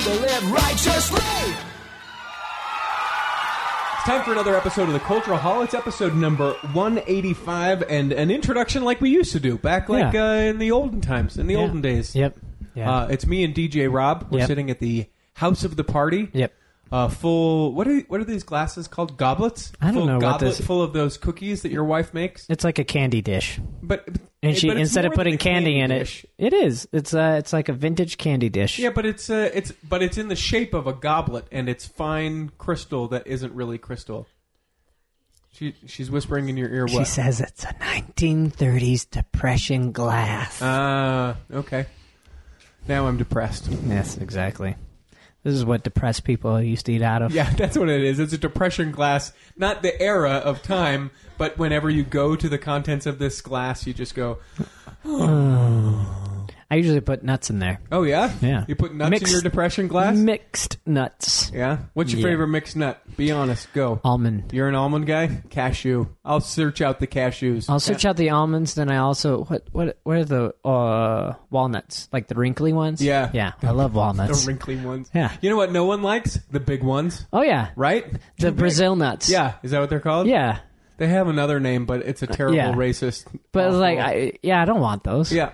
to live righteously. It's time for another episode of The Cultural Hall. It's episode number 185, and an introduction like we used to do back in the olden times, in the olden days. Yep. Yeah. It's me and DJ Rob. We're sitting at the house of the party. Yep. Full. What are these glasses called? Goblets. I don't full know what goblet this. full of those cookies that your wife makes. It's like a candy dish, But and she but it's instead of more than putting a candy in dish. it is. It's like a vintage candy dish. Yeah, but it's in the shape of a goblet, and it's fine crystal that isn't really crystal. She's whispering in your ear. What? She says it's a 1930s depression glass. Okay. Now I'm depressed. Yes, exactly. This is what depressed people used to eat out of. Yeah, that's what it is. It's a depression glass. Not the era of time, but whenever you go to the contents of this glass, you just go, I usually put nuts in there. oh, yeah? Yeah. You put nuts in your depression glass? Mixed nuts. Yeah? What's your favorite mixed nut? Be honest. Go. Almond. You're an almond guy? Cashew. I'll search out the cashews. I'll search out the almonds, then I also... What are the walnuts? Like the wrinkly ones? Yeah. Yeah, I love walnuts. The wrinkly ones. Yeah. You know what no one likes? The big ones. Oh, yeah. Right? The Too big. Brazil nuts. Yeah. Is that what they're called? Yeah. They have another name, but it's a terrible yeah. racist. But awful- like, I don't want those. Yeah.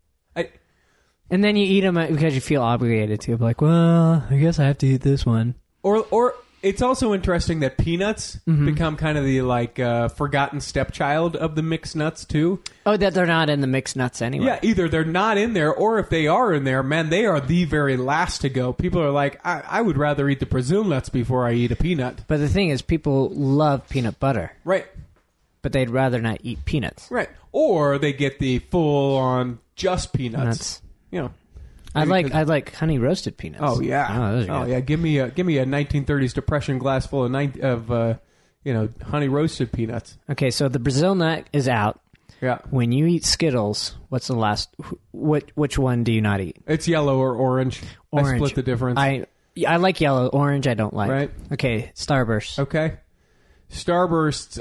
And then you eat them because you feel obligated to. Like, well, I guess I have to eat this one. Or it's also interesting that peanuts become kind of the forgotten stepchild of the mixed nuts too. Oh, that they're not in the mixed nuts anyway. Yeah, either they're not in there, or if they are in there, man, they are the very last to go. People are like, I would rather eat the Brazil nuts before I eat a peanut. But the thing is, people love peanut butter, Right, but they'd rather not eat peanuts. right. Or they get the full-on just peanuts. Nuts. You know. I like honey roasted peanuts. Oh yeah. those are good. Yeah. Give me a 1930s depression glass full of honey roasted peanuts. Okay, so the Brazil nut is out. Yeah. When you eat Skittles, what's the last? Which one do you not eat? It's yellow or orange. Orange. I split the difference. I like yellow. Orange, I don't like. Right. Okay, Starburst. Okay. Starbursts,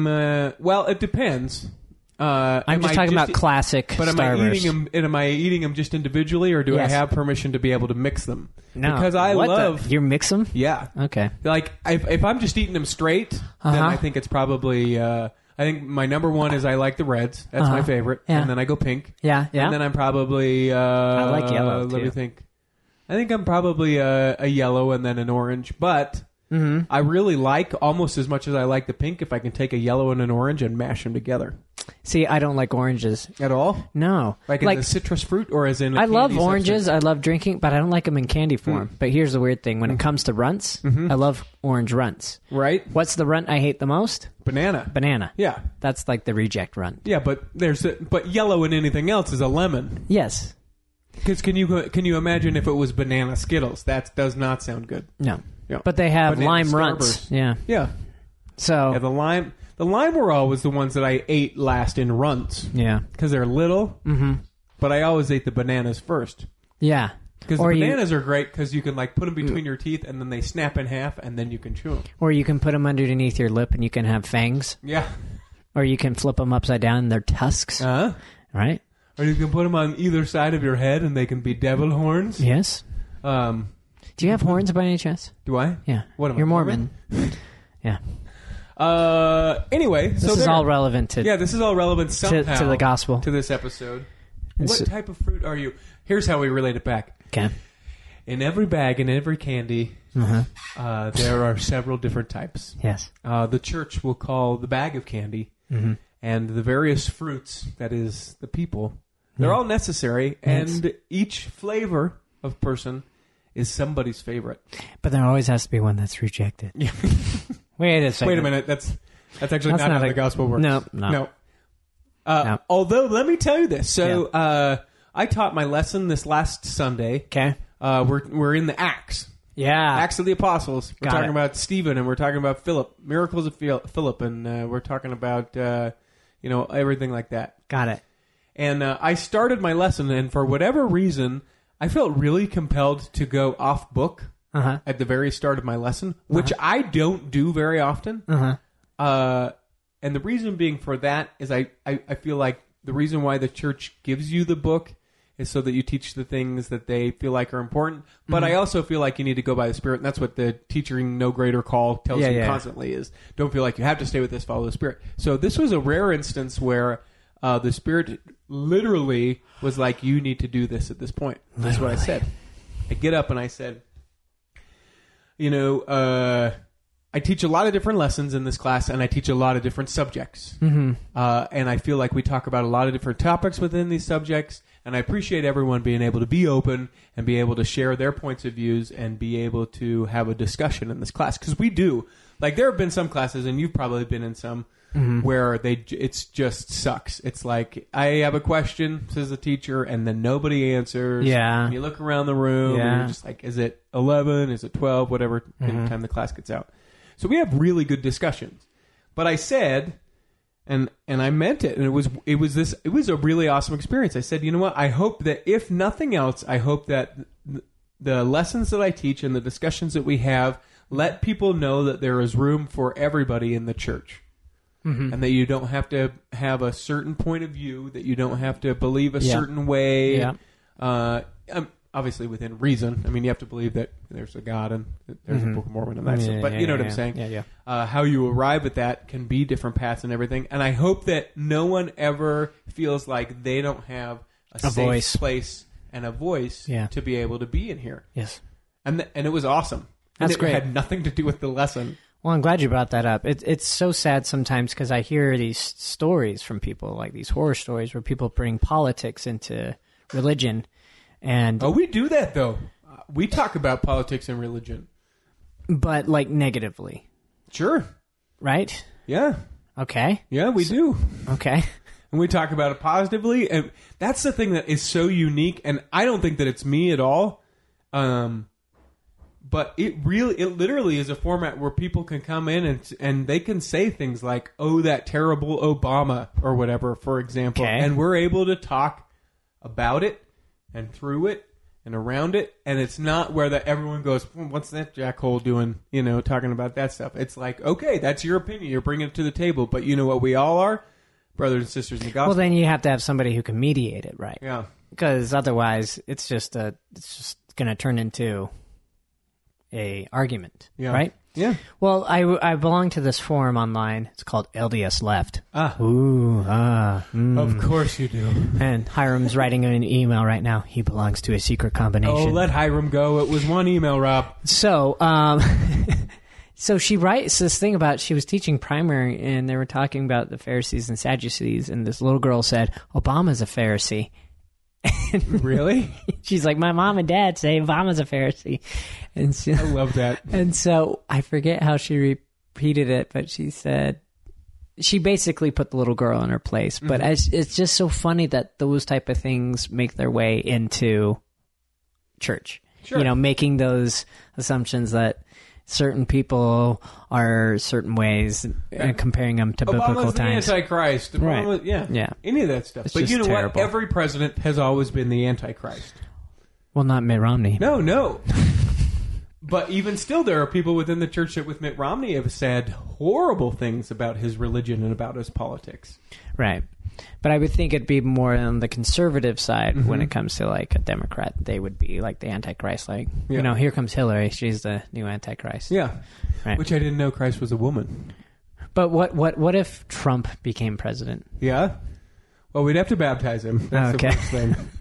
it depends. I'm just talking about classic But am Starburst. I eating them just individually, or do I Yes. have permission to be able to mix them? No. Because I What love... you mix them? Yeah. Okay. Like, if I'm just eating them straight, then I think it's probably... I think my number one is I like the reds. That's my favorite. Yeah. And then I go pink. Yeah, yeah. And then I'm probably... I like yellow, Let me too. think. I think I'm probably a yellow and then an orange. But I really like, almost as much as I like the pink, if I can take a yellow and an orange and mash them together. See, I don't like oranges. At all? No. Like in the citrus fruit, or as in... I love candy oranges. substance? I love drinking, but I don't like them in candy form. But here's the weird thing. When it comes to runts, I love orange runts. Right? What's the runt I hate the most? Banana. Banana. Yeah. That's like the reject runt. Yeah, but but yellow in anything else is a lemon. Yes. Because can you imagine if it was banana Skittles? That does not sound good. No. Yeah. But they have Banana lime Starburst. runts. Yeah. Yeah. So, Yeah, the lime were always the ones that I ate last in runts. yeah. Because they're little. Mm-hmm. But I always ate the bananas first. Yeah. Because the bananas are great because you can put them between your teeth and then they snap in half and then you can chew them. Or you can put them underneath your lip and you can have fangs. Yeah. Or you can flip them upside down and they're tusks. Uh-huh. Right? Or you can put them on either side of your head and they can be devil horns. Yes. Do Do you have horns by any chance? I? Yeah. What am I, You're Mormon. Yeah. Anyway, This is all relevant to this is all relevant somehow to the gospel. to this episode. And What so- type of fruit are you? Here's how we relate it back. Okay. In every bag, in every candy, there are several different types. Yes. The church will call the bag of candy, and the various fruits, that is, the people, they're all necessary, and each flavor of person is somebody's favorite. But there always has to be one that's rejected. Yeah. Wait a second. Wait a minute. That's actually That's not not how a- the gospel works. No. No. No. Although, let me tell you this. So, I taught my lesson this last Sunday. Okay. We're in the Acts. Yeah. Acts of the Apostles. We're Got talking it. about Stephen, and we're talking about Philip, miracles of Philip, and we're talking about everything like that. Got it. And I started my lesson, and for whatever reason, I felt really compelled to go off book at the very start of my lesson, which I don't do very often. And the reason being for that is I feel like the reason why the church gives you the book is so that you teach the things that they feel like are important. But I also feel like you need to go by the Spirit, and that's what the teaching no greater call tells you constantly is don't feel like you have to stay with this, follow the Spirit. So this was a rare instance where the Spirit literally was like, you need to do this at this point. That's what I said. I get up and I said, I teach a lot of different lessons in this class, and I teach a lot of different subjects. And I feel like we talk about a lot of different topics within these subjects, and I appreciate everyone being able to be open and be able to share their points of views and be able to have a discussion in this class. Because we do. Like, there have been some classes, and you've probably been in some, where it's just sucks. It's like, I have a question, says the teacher, and then nobody answers. Yeah. And you look around the room, and you're just like, is it 11? Is it 12? Whatever time the class gets out. So we have really good discussions. But I said, and I meant it, and it was a really awesome experience. I said, you know what? I hope that if nothing else, I hope that the lessons that I teach and the discussions that we have let people know that there is room for everybody in the church. And that you don't have to have a certain point of view, that you don't have to believe a certain way. Yeah. Obviously within reason. I mean, you have to believe that there's a God and there's a Book of Mormon and that stuff. But you know what I'm saying? Yeah. How you arrive at that can be different paths and everything. And I hope that no one ever feels like they don't have a safe voice. Place and a voice to be able to be in here. Yes. And it was awesome. That's great. It had nothing to do with the lesson. Well, I'm glad you brought that up. It's so sad sometimes because I hear these stories from people, like these horror stories where people bring politics into religion. And we do that, though. We talk about politics and religion. But, like, negatively. Sure. Right? Yeah. Okay. Yeah, we do. Okay. And we talk about it positively. And that's the thing that is so unique. And I don't think that it's me at all. But it literally is a format where people can come in and they can say things like, oh, that terrible Obama or whatever, for example. Okay. And we're able to talk about it and through it and around it. And it's not where everyone goes, what's that jackhole doing, talking about that stuff. It's like, okay, that's your opinion. You're bringing it to the table. But you know what we all are? Brothers and sisters in the gospel. Well, then you have to have somebody who can mediate it, right? Yeah. Because otherwise it's just going to turn into a argument, right? Yeah. Well, I belong to this forum online. It's called LDS Left. Of course you do. And Hiram's writing an email right now. He belongs to a secret combination. Oh, let Hiram go. It was one email, Rob. So, so she writes this thing about she was teaching primary, and they were talking about the Pharisees and Sadducees, and this little girl said, Obama's a Pharisee. Really? She's like, my mom and dad say Obama's a Pharisee. And so, I love that. And so I forget how she repeated it, but she said, she basically put the little girl in her place. But it's just so funny that those type of things make their way into church. Sure. Making those assumptions that certain people are certain ways and comparing them to biblical Obama's times. The Antichrist. Obama, Right. Yeah. Any of that stuff. It's but just you know terrible. what? Every president has always been the Antichrist. Well, not Mitt Romney. No. But even still, there are people within the church that with Mitt Romney have said horrible things about his religion and about his politics. Right. But I would think it'd be more on the conservative side when it comes to, like, a Democrat. They would be, like, the Antichrist. Like, here comes Hillary. She's the new Antichrist. Yeah. Right. Which I didn't know Christ was a woman. But what if Trump became president? Yeah? Well, we'd have to baptize him. That's Okay. the first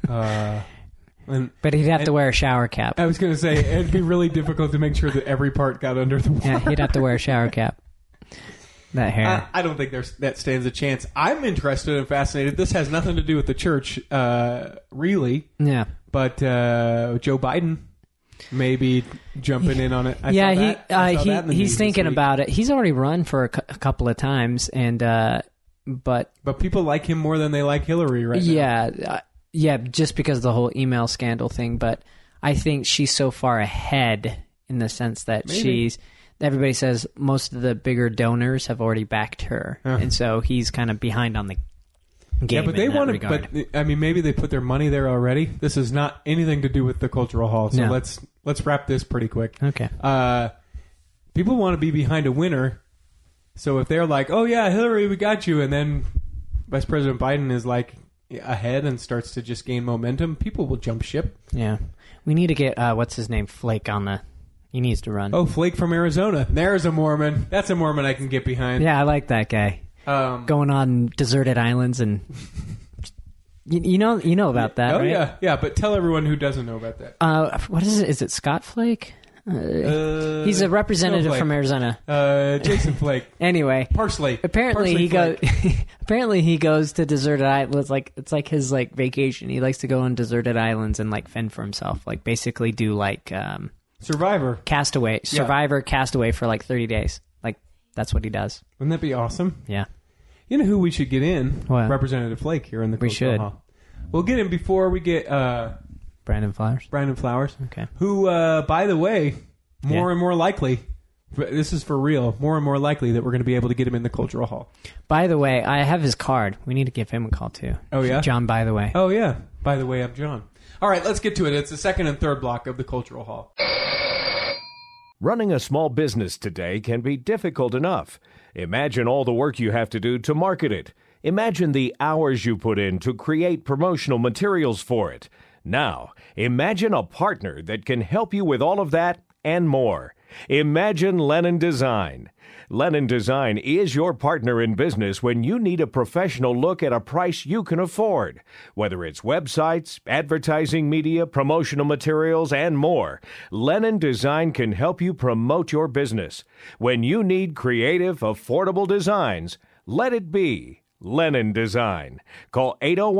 thing. But he'd have to wear a shower cap. I was going to say, it'd be really difficult to make sure that every part got under the water. Yeah, he'd have to wear a shower cap. That hair. I don't think that stands a chance. I'm interested and fascinated. This has nothing to do with the church, really. Yeah. But Joe Biden may be jumping in on it. I saw that in the he's news thinking this week. about it. He's already run for a couple of times, and but people like him more than they like Hillary right now. Yeah, just because of the whole email scandal thing. But I think she's so far ahead in the sense that everybody says most of the bigger donors have already backed her, and so he's kind of behind on the game. Yeah, but they want to. regard. But I mean, maybe they put their money there already. This is not anything to do with the cultural hall. So No. let's wrap this pretty quick. Okay. People want to be behind a winner. So if they're like, "Oh yeah, Hillary, we got you," and then Vice President Biden is like, ahead and starts to just gain momentum, people will jump ship. Yeah. We need to get, what's his name, Flake on the... He needs to run. Oh, Flake from Arizona. There's a Mormon. That's a Mormon I can get behind. Yeah, I like that guy. Going on deserted islands and... You know about that, right? Oh, yeah. But tell everyone who doesn't know about that. What is it? Is it Scott Flake? He's a representative from Arizona. Jason Flake. Anyway, Parsley. Apparently Parsley he goes. Apparently he goes to deserted islands. It's like his vacation. He likes to go on deserted islands and fend for himself. Basically do Survivor. Castaway for 30 days. That's what he does. Wouldn't that be awesome? Yeah. You know who we should get in? What? Representative Flake here in the Cultural Hall. We'll get him before we get Brandon Flowers. Brandon Flowers. Okay. Who, by the way, more and more likely, this is for real, more and more likely that we're going to be able to get him in the Cultural Hall. By the way, I have his card. We need to give him a call too. Oh, yeah? John, by the way. Oh, yeah. By the way, I'm John. All right, let's get to it. It's the second and third block of the Cultural Hall. Running a small business today can be difficult enough. Imagine all the work you have to do to market it. Imagine the hours you put in to create promotional materials for it. Now, imagine a partner that can help you with all of that and more. Imagine Lennon Design. Lennon Design is your partner in business when you need a professional look at a price you can afford. Whether it's websites, advertising media, promotional materials, and more, Lennon Design can help you promote your business. When you need creative, affordable designs, let it be Lennon Design. Call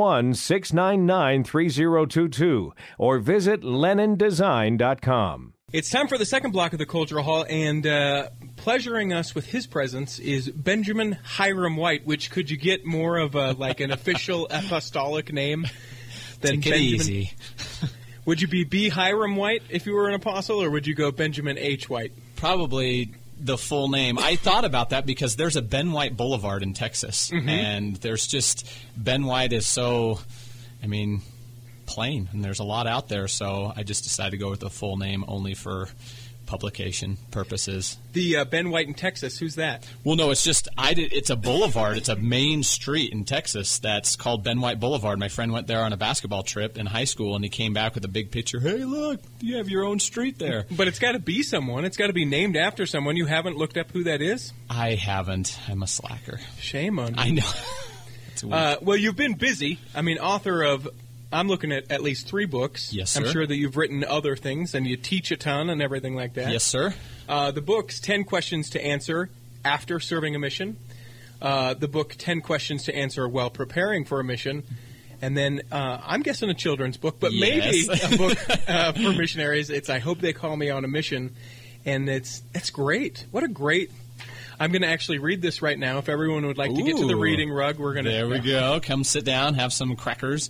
801-699-3022 or visit LennonDesign.com. It's time for the second block of the Cultural Hall, and pleasuring us with his presence is Benjamin Hiram White, which could you get more of an official apostolic name than Take it Benjamin? Easy. Would you be B. Hiram White if you were an apostle, or would you go Benjamin H. White? Probably the full name. I thought about that because there's a Ben White Boulevard in Texas, and there's just Ben White is so, plain, and there's a lot out there, so I just decided to go with the full name only for publication purposes. The Ben White in Texas, who's that? Well, no, it's just it's a boulevard. It's a main street in Texas that's called Ben White Boulevard. My friend went there on a basketball trip in high school, and he came back with a big picture. Hey, look, you have your own street there. But it's got to be someone. It's got to be named after someone. You haven't looked up who that is? I haven't. I'm a slacker. Shame on you. I know. Well, you've been busy. Author of... I'm looking at least 3 books. Yes, sir. I'm sure that you've written other things, and you teach a ton and everything like that. Yes, sir. The book's 10 Questions to Answer After Serving a Mission. The book, 10 Questions to Answer While Preparing for a Mission. And then, I'm guessing a children's book, but maybe a book for missionaries. It's I Hope They Call Me on a Mission. And it's great. What a great... I'm going to actually read this right now. If everyone would like to get to the reading rug, we're going to... There we go. Come sit down, have some crackers.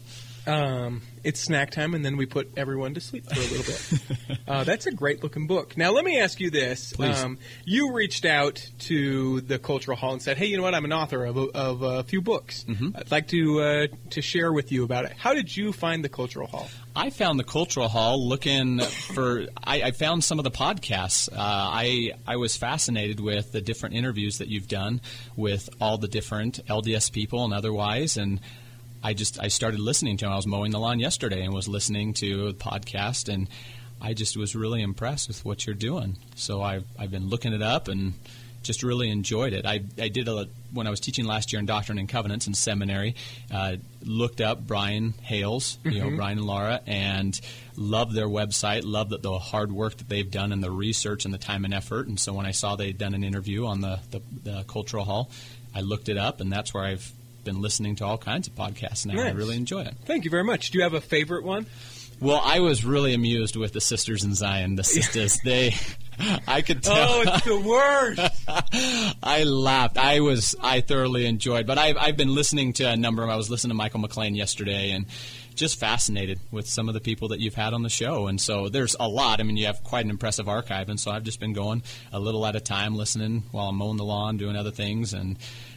It's snack time, and then we put everyone to sleep for a little bit. That's a great-looking book. Now, let me ask you this. Please. You reached out to the Cultural Hall and said, hey, you know what? I'm an author of a few books. I'd like to share with you about it. How did you find the Cultural Hall? I found the Cultural Hall looking for – I found some of the podcasts. I was fascinated with the different interviews that you've done with all the different LDS people and otherwise, and I started listening to them. I was mowing the lawn yesterday and was listening to a podcast, and I just was really impressed with what you're doing. So I've been looking it up and just really enjoyed it. I did when I was teaching last year in Doctrine and Covenants in seminary, looked up Brian Hales, Brian and Laura, and loved their website, loved the hard work that they've done and the research and the time and effort. And so when I saw they'd done an interview on the Cultural Hall, I looked it up, and that's where I've been listening to all kinds of podcasts now. Nice. I really enjoy it. Thank you very much. Do you have a favorite one? Well, I was really amused with the Sisters in Zion. The sisters, I could tell. Oh, it's the worst. I laughed. I thoroughly enjoyed. But I've been listening to a number of them. I was listening to Michael McLean yesterday, and just fascinated with some of the people that you've had on the show. And so there's a lot. You have quite an impressive archive, and so I've just been going a little at a time, listening while I'm mowing the lawn, doing other things, and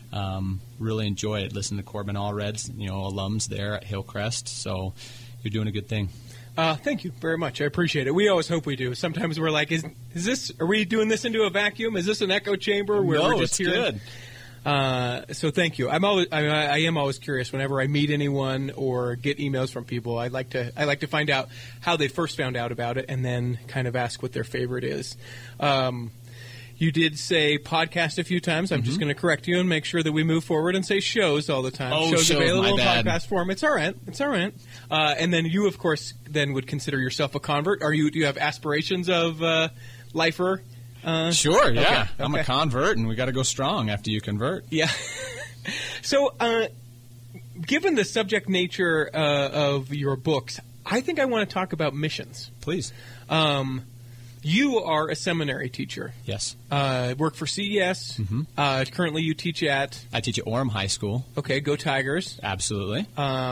really enjoy it. Listening to Corbin Allred's, alums there at Hillcrest. So you're doing a good thing. Thank you very much. I appreciate it. We always hope we do. Sometimes we're like, are we doing this into a vacuum? Is this an echo chamber? No, it's good. So thank you. I am always curious whenever I meet anyone or get emails from people. I like to find out how they first found out about it, and then kind of ask what their favorite is. You did say podcast a few times. I'm just going to correct you and make sure that we move forward and say shows all the time. Oh, shows available in my bad. podcast form. It's all right. It's all right. And then you, of course, then would consider yourself a convert. Do you have aspirations of lifer? Sure, yeah. Okay. I'm a convert, and we got to go strong after you convert. Yeah. So, given the subject nature of your books, I think I want to talk about missions. Please. You are a seminary teacher. Yes. Work for CES. Currently, you teach at... I teach at Orem High School. Okay, go Tigers. Absolutely.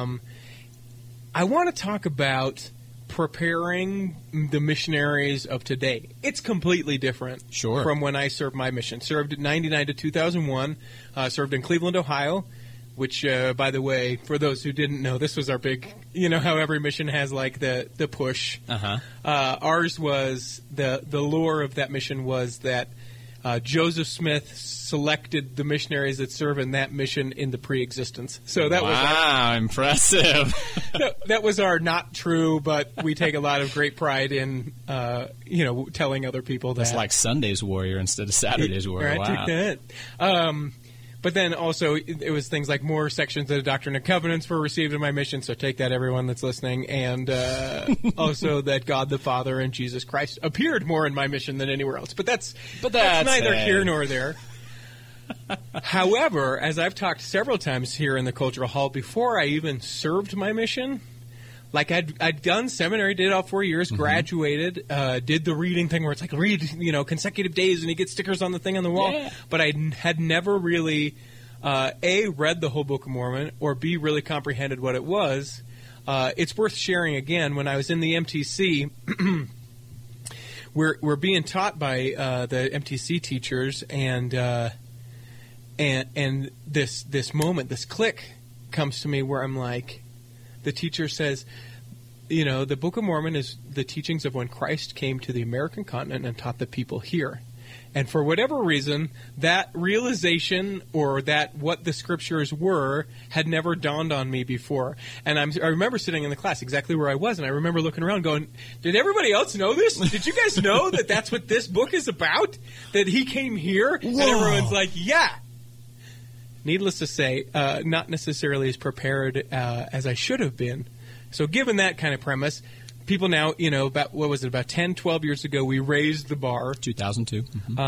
I want to talk about preparing the missionaries of today. It's completely different from when I served my mission. Served at 99 to 2001. Served in Cleveland, Ohio, which, by the way, for those who didn't know, this was our big, how every mission has like the push. Ours was, the lore of that mission was that Joseph Smith selected the missionaries that serve in that mission in the pre-existence. So that was impressive. that was our not true, but we take a lot of great pride in, telling other people that. It's like Sunday's warrior instead of Saturday's warrior. Right, take that. But then also it was things like more sections of the Doctrine and Covenants were received in my mission, so take that, everyone that's listening. And also that God the Father and Jesus Christ appeared more in my mission than anywhere else. But that's neither here nor there. However, as I've talked several times here in the Cultural Hall, before I even served my mission, like I'd done seminary, did all 4 years, graduated, did the reading thing where it's like read, consecutive days and you get stickers on the thing on the wall. Yeah. But I had never really, A, read the whole Book of Mormon, or B, really comprehended what it was. It's worth sharing again. When I was in the MTC, we're being taught by the MTC teachers, and this moment, this click comes to me where I'm like, the teacher says, the Book of Mormon is the teachings of when Christ came to the American continent and taught the people here. And for whatever reason, that realization or that what the scriptures were had never dawned on me before. And I remember sitting in the class exactly where I was, and I remember looking around going, did everybody else know this? Did you guys know that that's what this book is about? That he came here? Whoa. And everyone's like, yeah. Needless to say, not necessarily as prepared as I should have been. So given that kind of premise, people now, about 10, 12 years ago, we raised the bar. 2002.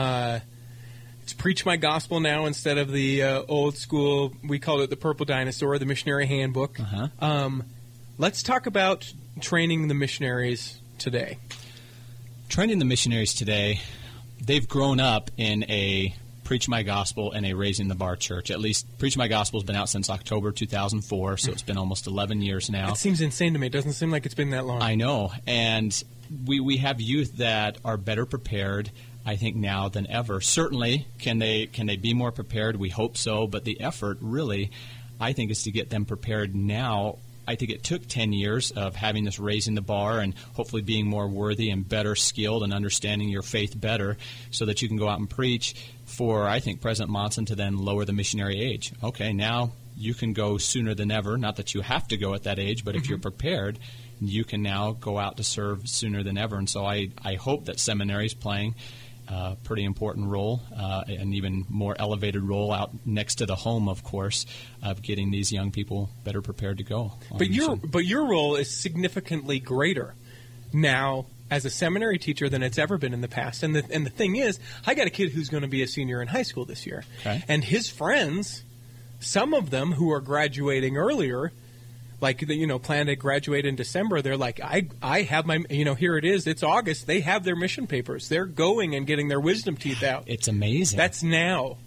It's Preach My Gospel now instead of the old school, we called it the Purple Dinosaur, the Missionary Handbook. Let's talk about training the missionaries today. Training the missionaries today, they've grown up in a Preach My Gospel and a Raising the Bar church. At least Preach My Gospel has been out since October 2004, so it's been almost 11 years now. It seems insane to me. It doesn't seem like it's been that long. I know. And we have youth that are better prepared, I think, now than ever. Certainly, can they be more prepared? We hope so. But the effort, really, I think, is to get them prepared now. I think it took 10 years of having this Raising the Bar and hopefully being more worthy and better skilled and understanding your faith better so that you can go out and preach for, I think, President Monson to then lower the missionary age. Okay, now you can go sooner than ever. Not that you have to go at that age, but if you're prepared, you can now go out to serve sooner than ever. And so I hope that seminary is playing a pretty important role, an even more elevated role out next to the home, of course, of getting these young people better prepared to go. But your role is significantly greater now as a seminary teacher than it's ever been in the past. And the thing is, I got a kid who's going to be a senior in high school this year. Okay. And his friends, some of them who are graduating earlier, like, plan to graduate in December, they're like, I have my, here it is, it's August, they have their mission papers. They're going and getting their wisdom teeth out. It's amazing. That's now.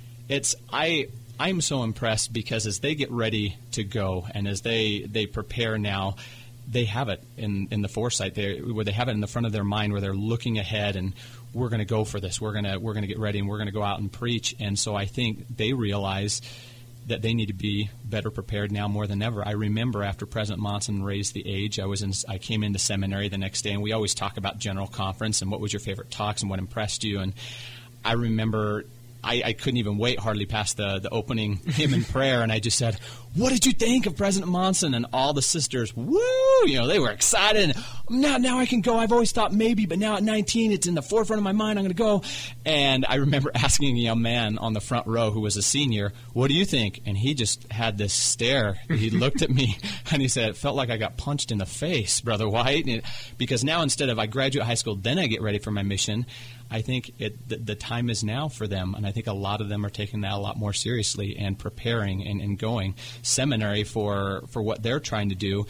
I'm so impressed because as they get ready to go and as they prepare now, they have it in the foresight where they have it in the front of their mind where they're looking ahead and we're going to go for this. We're going to get ready and we're going to go out and preach. And so I think they realize that they need to be better prepared now more than ever. I remember after President Monson raised the age, I came into seminary the next day, and we always talk about General Conference and what was your favorite talks and what impressed you. And I remember I couldn't even wait hardly past the opening hymn and prayer, and I just said, "What did you think of President Monson?" And all the sisters, woo, they were excited. Now I can go. I've always thought maybe, but now at 19, it's in the forefront of my mind. I'm going to go. And I remember asking a young man on the front row who was a senior, "What do you think?" And he just had this stare. He looked at me, and he said, "It felt like I got punched in the face, Brother White." Because now instead of I graduate high school, then I get ready for my mission, I think the time is now for them, and I think a lot of them are taking that a lot more seriously and preparing and going. Seminary for what they're trying to do.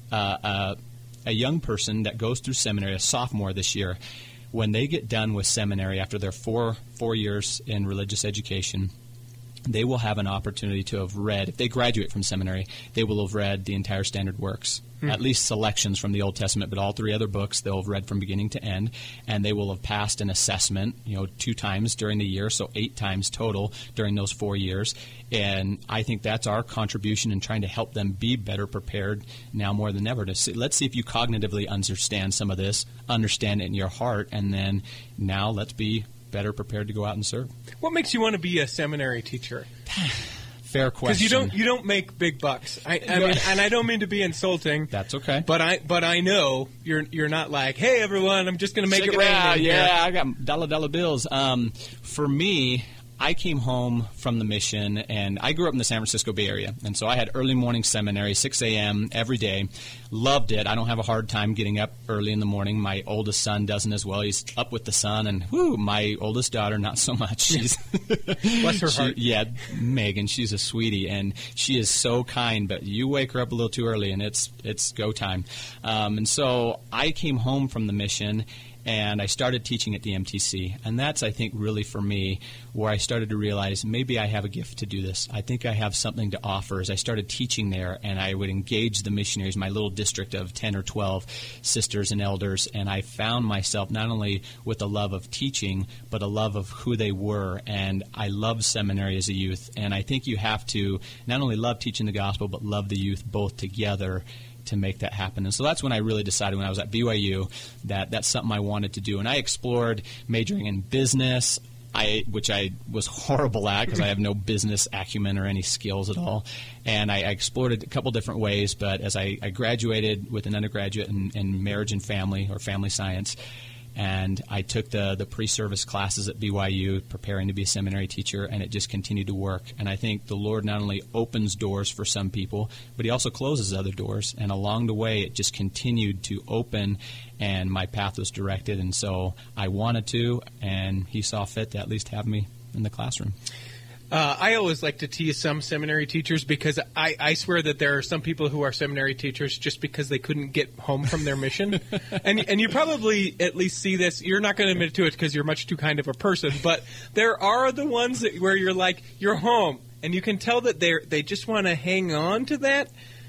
A young person that goes through seminary, a sophomore this year, when they get done with seminary after their four years in religious education, they will have an opportunity to have read, if they graduate from seminary, they will have read the entire standard works. At least selections from the Old Testament, but all 3 other books they'll have read from beginning to end, and they will have passed an assessment, 2 times during the year, so 8 times total during those 4 years. And I think that's our contribution in trying to help them be better prepared now more than ever. Let's see if you cognitively understand some of this, understand it in your heart, and then now let's be better prepared to go out and serve. What makes you want to be a seminary teacher? Fair question. Because you don't make big bucks. I mean, and I don't mean to be insulting. That's okay. But I know you're not like, hey everyone, I'm just going to make it rain. Yeah, I got dollar bills. For me, I came home from the mission, and I grew up in the San Francisco Bay Area, and so I had early morning seminary, 6 a.m. every day. Loved it. I don't have a hard time getting up early in the morning. My oldest son doesn't as well. He's up with the sun, and my oldest daughter, not so much. She's bless her heart. Yeah, Megan, she's a sweetie, and she is so kind, but you wake her up a little too early, and it's go time. And so I came home from the mission, and I started teaching at the MTC. And that's, I think, really for me where I started to realize maybe I have a gift to do this. I think I have something to offer. As I started teaching there, and I would engage the missionaries, my little district of 10 or 12 sisters and elders, and I found myself not only with a love of teaching, but a love of who they were. And I loved seminary as a youth. And I think you have to not only love teaching the gospel, but love the youth both together to make that happen. And so that's when I really decided when I was at BYU that that's something I wanted to do. And I explored majoring in business, which I was horrible at because I have no business acumen or any skills at all. And I explored it a couple different ways, but as I graduated with an undergraduate in marriage and family or family science, and I took the pre-service classes at BYU, preparing to be a seminary teacher, and it just continued to work. And I think the Lord not only opens doors for some people, but He also closes other doors. And along the way, it just continued to open, and my path was directed. And so I wanted to, and He saw fit to at least have me in the classroom. I always like to tease some seminary teachers because I swear that there are some people who are seminary teachers just because they couldn't get home from their mission. and you probably at least see this. You're not going to admit to it because you're much too kind of a person. But there are the ones where you're like, you're home. And you can tell that they just want to hang on to that.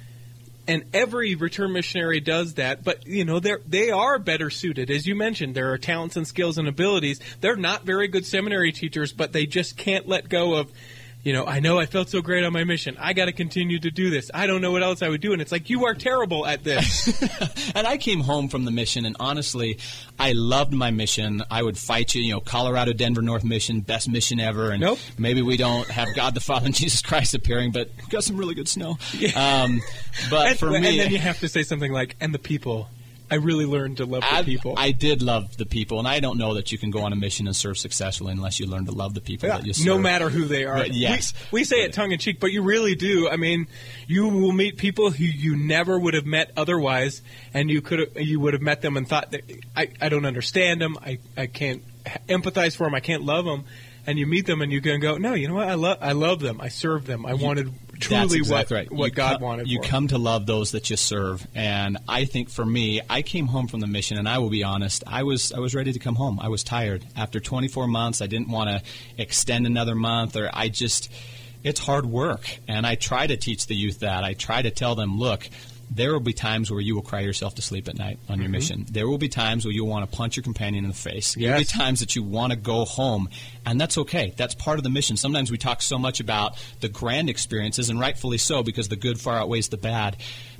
And every return missionary does that, but they are better suited. As you mentioned, there are talents and skills and abilities. They're not very good seminary teachers, but they just can't let go of, I know I felt so great on my mission. I got to continue to do this. I don't know what else I would do. And it's like, you are terrible at this. And I came home from the mission, and honestly, I loved my mission. I would fight you, Colorado, Denver, North Mission, best mission ever. And nope. Maybe we don't have God the Father and Jesus Christ appearing, but we've got some really good snow. Yeah. But for me... And then you have to say something like, and the people... I really learned to love the people. I did love the people, and I don't know that you can go on a mission and serve successfully unless you learn to love the people that you serve. No matter who they are. But yes. We say it tongue-in-cheek, but you really do. I mean, you will meet people who you never would have met otherwise, and you would have met them and thought, that I don't understand them, I can't empathize for them, I can't love them. And you meet them and you can go, no, you know what? I love them. I serve them. I wanted truly what God wanted. You come to love those that you serve. And I think for me, I came home from the mission, and I will be honest, I was ready to come home. I was tired. After 24 months, I didn't want to extend another month, or it's hard work. And I try to teach the youth that. I try to tell them, look, there will be times where you will cry yourself to sleep at night on your mission. There will be times where you'll want to punch your companion in the face. There will be times that you want to go home, and that's okay. That's part of the mission. Sometimes we talk so much about the grand experiences, and rightfully so, because the good far outweighs the bad.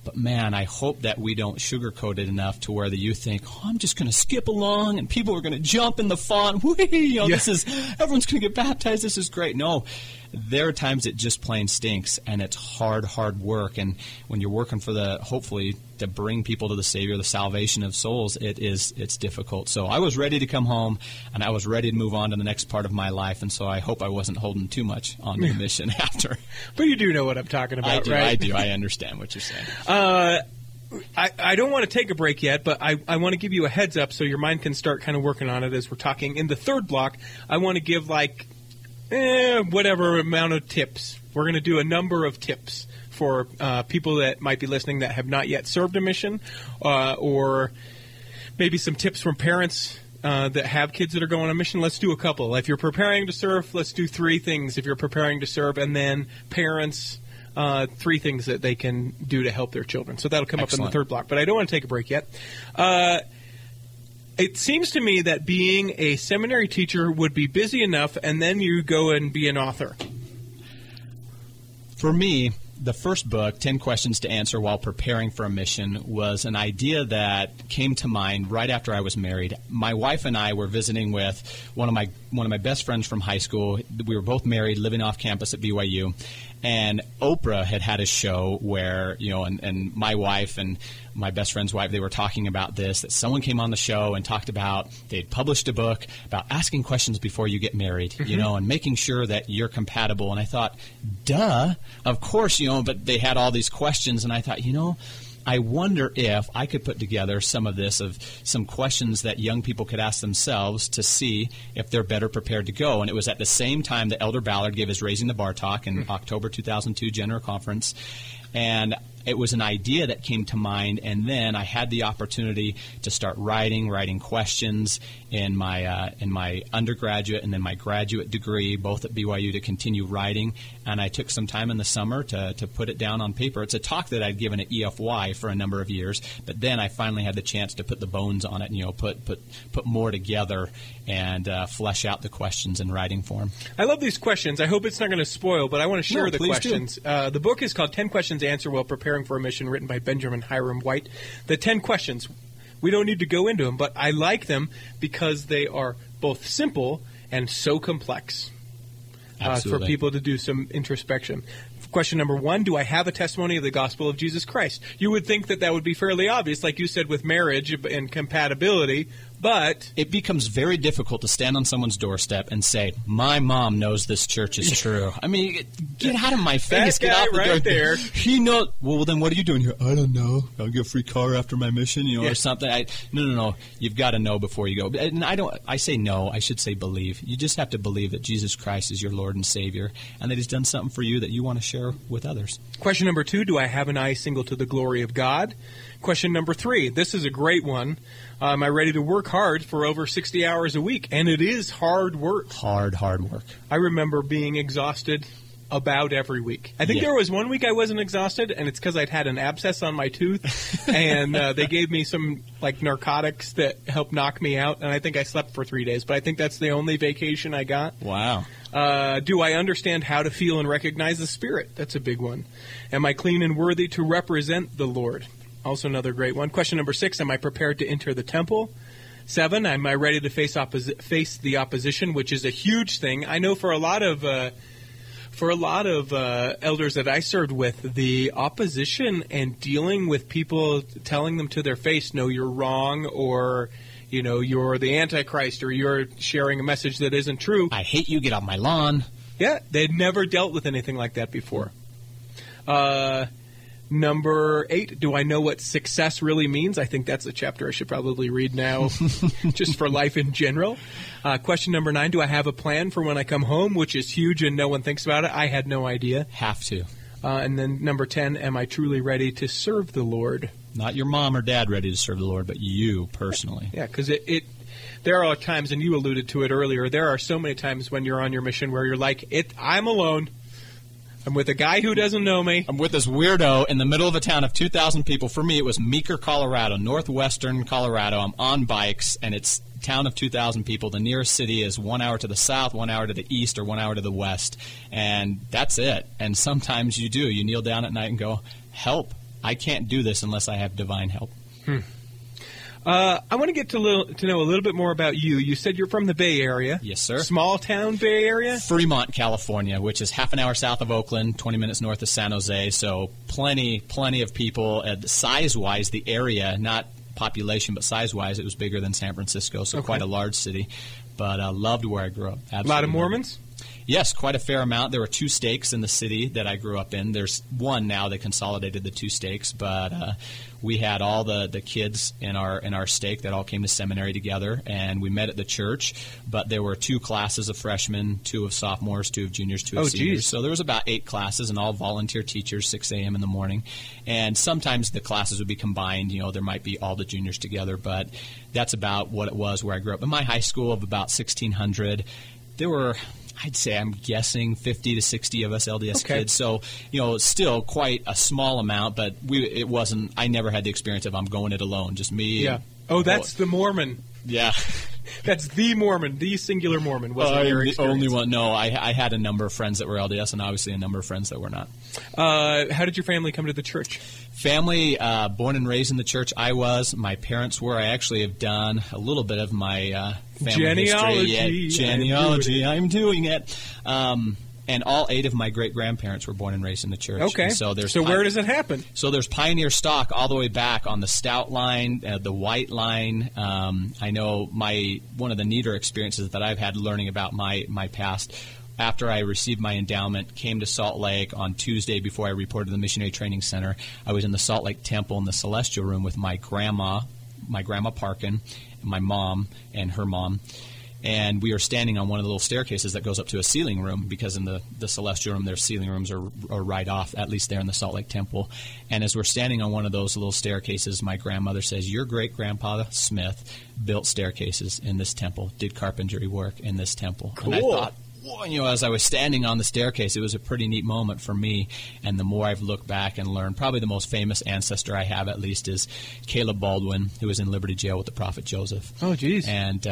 But man, I hope that we don't sugarcoat it enough to where the youth think, oh, I'm just going to skip along and people are going to jump in the font. Everyone's going to get baptized. This is great. No, there are times it just plain stinks, and it's hard work. And when you're working for hopefully to bring people to the Savior, the salvation of souls, it's difficult. So I was ready to come home, and I was ready to move on to the next part of my life, and so I hope I wasn't holding too much on to the mission after. But you do know what I'm talking about, right? I do. I understand what you're saying. I don't want to take a break yet, but I want to give you a heads up so your mind can start kind of working on it as we're talking. In the third block, I want to give whatever amount of tips. We're going to do a number of tips for people that might be listening that have not yet served a mission, or maybe some tips from parents that have kids that are going on a mission. Let's do a couple. If you're preparing to serve, let's do 3 things if you're preparing to serve, and then parents, 3 things that they can do to help their children. So that'll come up in the third block, but I don't want to take a break yet. It seems to me that being a seminary teacher would be busy enough, and then you go and be an author. For me, the first book, 10 Questions to Answer While Preparing for a Mission, was an idea that came to mind right after I was married. My wife and I were visiting with one of my best friends from high school. We were both married, living off campus at BYU. And Oprah had a show where, and my wife and my best friend's wife, they were talking about this, that someone came on the show and talked about, they'd published a book about asking questions before you get married, and making sure that you're compatible. And I thought, duh, of course, but they had all these questions. And I thought, I wonder if I could put together some of this, of some questions that young people could ask themselves to see if they're better prepared to go. And it was at the same time that Elder Ballard gave his Raising the Bar talk in October 2002 General Conference. And it was an idea that came to mind, and then I had the opportunity to start writing questions in my undergraduate and then my graduate degree, both at BYU, to continue writing. And I took some time in the summer to put it down on paper. It's a talk that I'd given at EFY for a number of years, but then I finally had the chance to put the bones on it and put more together and flesh out the questions in writing form. I love these questions. I hope it's not going to spoil, but I want to share the questions. The book is called 10 Questions to Answer While Preparing for a Mission, written by Benjamin Hiram White. The 10 questions, we don't need to go into them, but I like them because they are both simple and so complex for people to do some introspection. Question number 1, do I have a testimony of the gospel of Jesus Christ? You would think that would be fairly obvious, like you said, with marriage and compatibility, but it becomes very difficult to stand on someone's doorstep and say, my mom knows this church is true. I mean, get out of my face. That guy get out right there. He knows. Well, then what are you doing here? I don't know. I'll get a free car after my mission, or something. No. You've got to know before you go. And I say no. I should say believe. You just have to believe that Jesus Christ is your Lord and Savior, and that He's done something for you that you want to share with others. Question number 2, do I have an eye single to the glory of God? Question number 3, this is a great one. Am I ready to work hard for over 60 hours a week? And it is hard work. Hard work. I remember being exhausted about every week. I think there was one week I wasn't exhausted, and it's because I'd had an abscess on my tooth, and they gave me some narcotics that helped knock me out, and I think I slept for 3 days. But I think that's the only vacation I got. Wow. Do I understand how to feel and recognize the Spirit? That's a big one. Am I clean and worthy to represent the Lord? Also another great one. Question number 6, am I prepared to enter the temple? 7, am I ready to face the opposition, which is a huge thing. I know for a lot of elders that I served with, the opposition and dealing with people telling them to their face, no, you're wrong, or you're the Antichrist, or you're sharing a message that isn't true. I hate you, get off my lawn. Yeah, they'd never dealt with anything like that before. Number 8, do I know what success really means? I think that's a chapter I should probably read now, just for life in general. Question number 9, do I have a plan for when I come home, which is huge and no one thinks about it? I had no idea. Have to. And then number 10, am I truly ready to serve the Lord? Not your mom or dad ready to serve the Lord, but you personally. Yeah, because there are times, and you alluded to it earlier, there are so many times when you're on your mission where you're like, I'm alone. I'm with a guy who doesn't know me. I'm with this weirdo in the middle of a town of 2,000 people. For me, it was Meeker, Colorado, northwestern Colorado. I'm on bikes, and it's a town of 2,000 people. The nearest city is 1 hour to the south, 1 hour to the east, or 1 hour to the west. And that's it. And sometimes you do. You kneel down at night and go, help. I can't do this unless I have divine help. I want to get to know a little bit more about you. You said you're from the Bay Area. Yes, sir. Small town Bay Area? Fremont, California, which is half an hour south of Oakland, 20 minutes north of San Jose. So plenty of people. Size-wise, the area, not population, but size-wise, it was bigger than San Francisco, so quite a large city. But loved where I grew up. Absolutely. A lot of Mormons? Yes, quite a fair amount. There were 2 stakes in the city that I grew up in. There's one now. They consolidated the 2 stakes, but we had all the kids in our stake that all came to seminary together, and we met at the church. But there were 2 classes of freshmen, 2 of sophomores, 2 of juniors, 2 of seniors. Geez. So there was about 8 classes, and all volunteer teachers, 6 a.m. in the morning. And sometimes the classes would be combined. There might be all the juniors together, but that's about what it was where I grew up. In my high school of about 1,600, there were, I'd say, I'm guessing 50 to 60 of us LDS kids. So, still quite a small amount, but it wasn't, I never had the experience of I'm going it alone, just me. Yeah. Oh, that's the Mormon. Yeah. That's the Mormon, the singular Mormon. Wasn't your experience? The only one. No, I had a number of friends that were LDS and obviously a number of friends that were not. How did your family come to the church? Family, born and raised in the church. I was. My parents were. I actually have done a little bit of my family history. Genealogy. I'm doing it. And all 8 of my great-grandparents were born and raised in the church. Okay. So where does it happen? So there's pioneer stock all the way back on the stout line, the white line. I know one of the neater experiences that I've had learning about my past. After I received my endowment, came to Salt Lake on Tuesday before I reported to the Missionary Training Center. I was in the Salt Lake Temple in the Celestial Room with my grandma Parkin, my mom, and her mom. And we are standing on one of the little staircases that goes up to a ceiling room because in the Celestial Room, their ceiling rooms are right off, at least there in the Salt Lake Temple. And as we're standing on one of those little staircases, my grandmother says, your great-grandpa Smith built staircases in this temple, did carpentry work in this temple. Cool. And I thought, as I was standing on the staircase, it was a pretty neat moment for me. And the more I've looked back and learned, probably the most famous ancestor I have, at least, is Caleb Baldwin, who was in Liberty Jail with the prophet Joseph. Oh, geez. And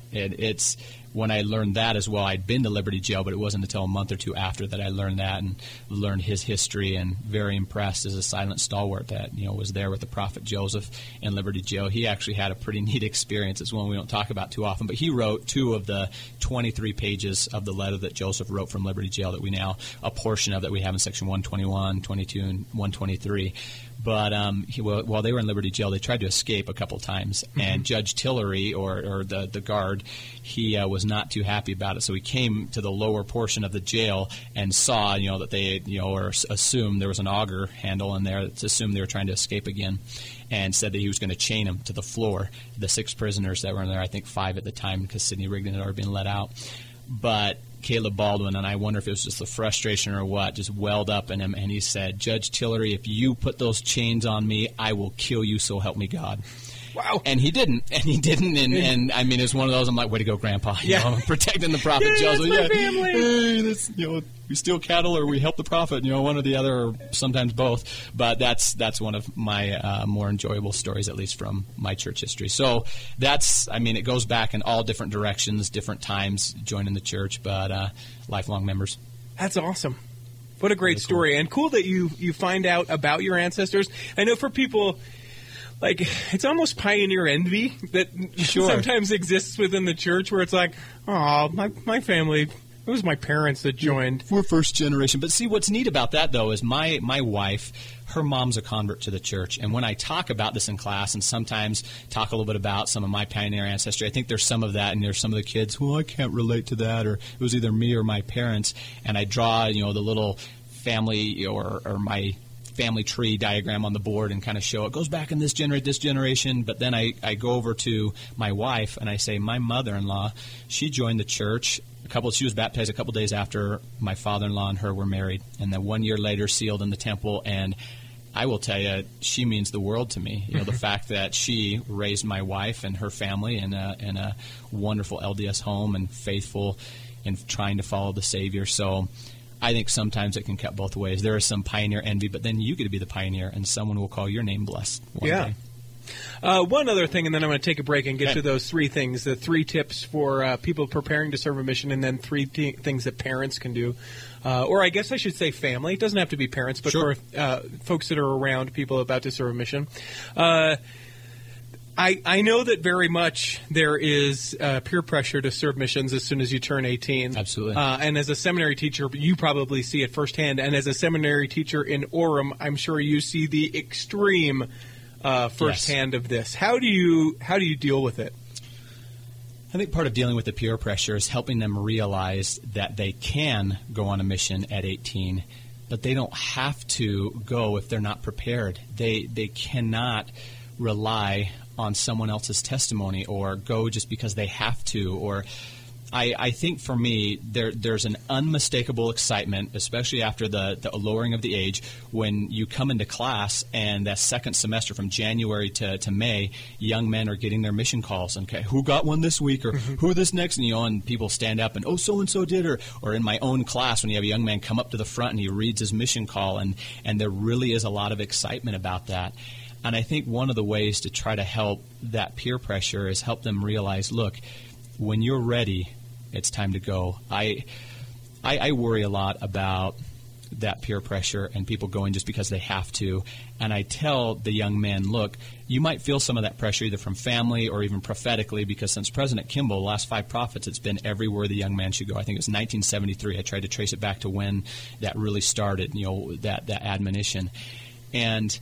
it's when I learned that as well. I'd been to Liberty Jail, but it wasn't until a month or 2 after that I learned that and learned his history, and very impressed as a silent stalwart that was there with the prophet Joseph in Liberty Jail. He actually had a pretty neat experience. It's one we don't talk about too often, but he wrote 2 of the 23 pages of the letter that Joseph wrote from Liberty Jail that we now, a portion of that we have in section 121, 22, and 123. But while they were in Liberty Jail, they tried to escape a couple times. Mm-hmm. And Judge Tillery, or the guard, he was not too happy about it. So he came to the lower portion of the jail and saw, that they, or assumed there was an auger handle in there. It's assumed they were trying to escape again, and said that he was going to chain them to the floor. The 6 prisoners that were in there, I think 5 at the time, because Sidney Rigdon had already been let out. But Caleb Baldwin, and I wonder if it was just the frustration or what, just welled up in him, and he said, Judge Tillery, if you put those chains on me, I will kill you, so help me God. Wow. And he didn't, and I mean, it's one of those, I'm like, way to go, Grandpa. I'm protecting the prophet Joseph. That's my family. Hey, this, we steal cattle or we help the prophet, one or the other, or sometimes both. But that's one of my more enjoyable stories, at least from my church history. So it goes back in all different directions, different times joining the church, but lifelong members. That's awesome. What a great story. Cool. And cool that you find out about your ancestors. I know for people, like, it's almost pioneer envy that sometimes exists within the church, where it's like, oh, my family, it was my parents that joined. We're first generation. But see, what's neat about that, though, is my wife, her mom's a convert to the church. And when I talk about this in class, and sometimes talk a little bit about some of my pioneer ancestry, I think there's some of that, and there's some of the kids, well, I can't relate to that, or it was either me or my parents. And I draw, the little family or my family tree diagram on the board and kind of show it goes back in this generation. But then I go over to my wife and I say, my mother-in-law, she joined the church. She was baptized a couple days after my father-in-law and her were married, and then 1 year later sealed in the temple. And I will tell you, she means the world to me. The fact that she raised my wife and her family in a wonderful LDS home and faithful in trying to follow the Savior. So I think sometimes it can cut both ways. There is some pioneer envy, but then you get to be the pioneer, and someone will call your name blessed one day. One other thing, and then I'm going to take a break and get to those 3 things, the 3 tips for people preparing to serve a mission, and then 3 things that parents can do. Or I guess I should say family. It doesn't have to be parents, but for folks that are around people about to serve a mission. I know that very much there is peer pressure to serve missions as soon as you turn 18. Absolutely. And as a seminary teacher, you probably see it firsthand. And as a seminary teacher in Orem, I'm sure you see the extreme firsthand of this. How do you deal with it? I think part of dealing with the peer pressure is helping them realize that they can go on a mission at 18, but they don't have to go if they're not prepared. They cannot rely on someone else's testimony or go just because they have to. Or I think for me, there's an unmistakable excitement, especially after the lowering of the age, when you come into class and that second semester from January to May, young men are getting their mission calls. Okay, who got one this week, or who this next? And and people stand up and, oh, so-and-so did. Or in my own class, when you have a young man come up to the front and he reads his mission call, and there really is a lot of excitement about that. And I think one of the ways to try to help that peer pressure is help them realize, look, when you're ready, it's time to go. I worry a lot about that peer pressure and people going just because they have to. And I tell the young men, look, you might feel some of that pressure either from family or even prophetically, because since President Kimball, the last 5 prophets, it's been everywhere the young man should go. I think it was 1973. I tried to trace it back to when that really started, that admonition. And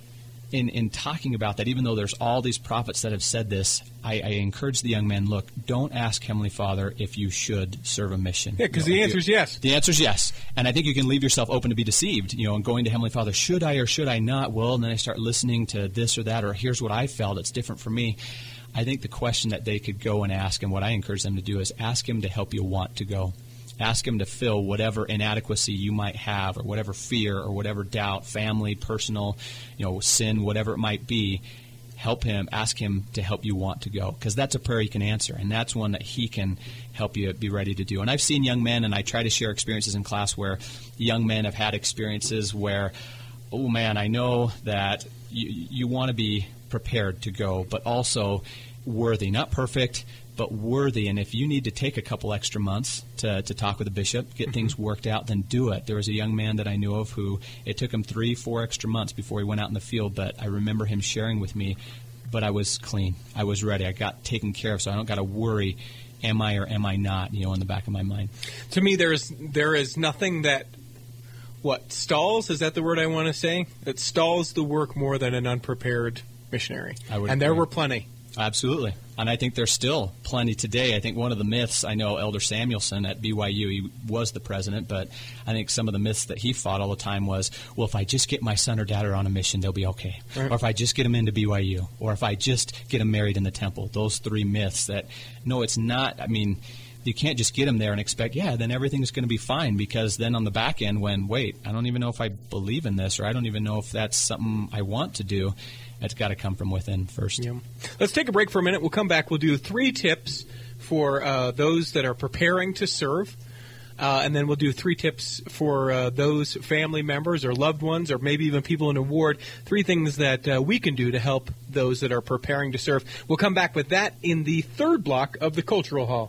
in talking about that, even though there's all these prophets that have said this, I encourage the young men, look, don't ask Heavenly Father if you should serve a mission. Yeah, because the answer is yes. The answer is yes. And I think you can leave yourself open to be deceived, and going to Heavenly Father, should I or should I not? Well, and then I start listening to this or that, or here's what I felt, it's different for me. I think the question that they could go and ask, and what I encourage them to do, is ask Him to help you want to go. Ask Him to fill whatever inadequacy you might have, or whatever fear, or whatever doubt, family, personal, sin, whatever it might be. Help Him, ask Him to help you want to go, because that's a prayer He can answer, and that's one that He can help you be ready to do. And I've seen young men, and I try to share experiences in class where young men have had experiences where, oh man, I know that you want to be prepared to go, but also worthy, not perfect, but worthy. And if you need to take a couple extra months to talk with a bishop, get things worked out, then do it. There was a young man that I knew of who it took him 3-4 extra months before he went out in the field, but I remember him sharing with me, but I was clean. I was ready. I got taken care of, so I don't got to worry, am I or am I not, in the back of my mind. To me, there is nothing that, stalls? Is that the word I want to say? That stalls the work more than an unprepared missionary. And there were plenty. Absolutely. And I think there's still plenty today. I think one of the myths, I know Elder Samuelson at BYU, he was the president, but I think some of the myths that he fought all the time was, well, if I just get my son or daughter on a mission, they'll be okay. Right. Or if I just get them into BYU. Or if I just get them married in the temple. Those 3 myths that, no, it's not. I mean, you can't just get them there and expect, then everything's going to be fine, because then on the back end wait, I don't even know if I believe in this, or I don't even know if that's something I want to do. It's got to come from within first. Yeah. Let's take a break for a minute. We'll come back. We'll do 3 tips for those that are preparing to serve. And then we'll do 3 tips for those family members or loved ones, or maybe even people in a ward. 3 things that we can do to help those that are preparing to serve. We'll come back with that in the 3rd block of the Cultural Hall.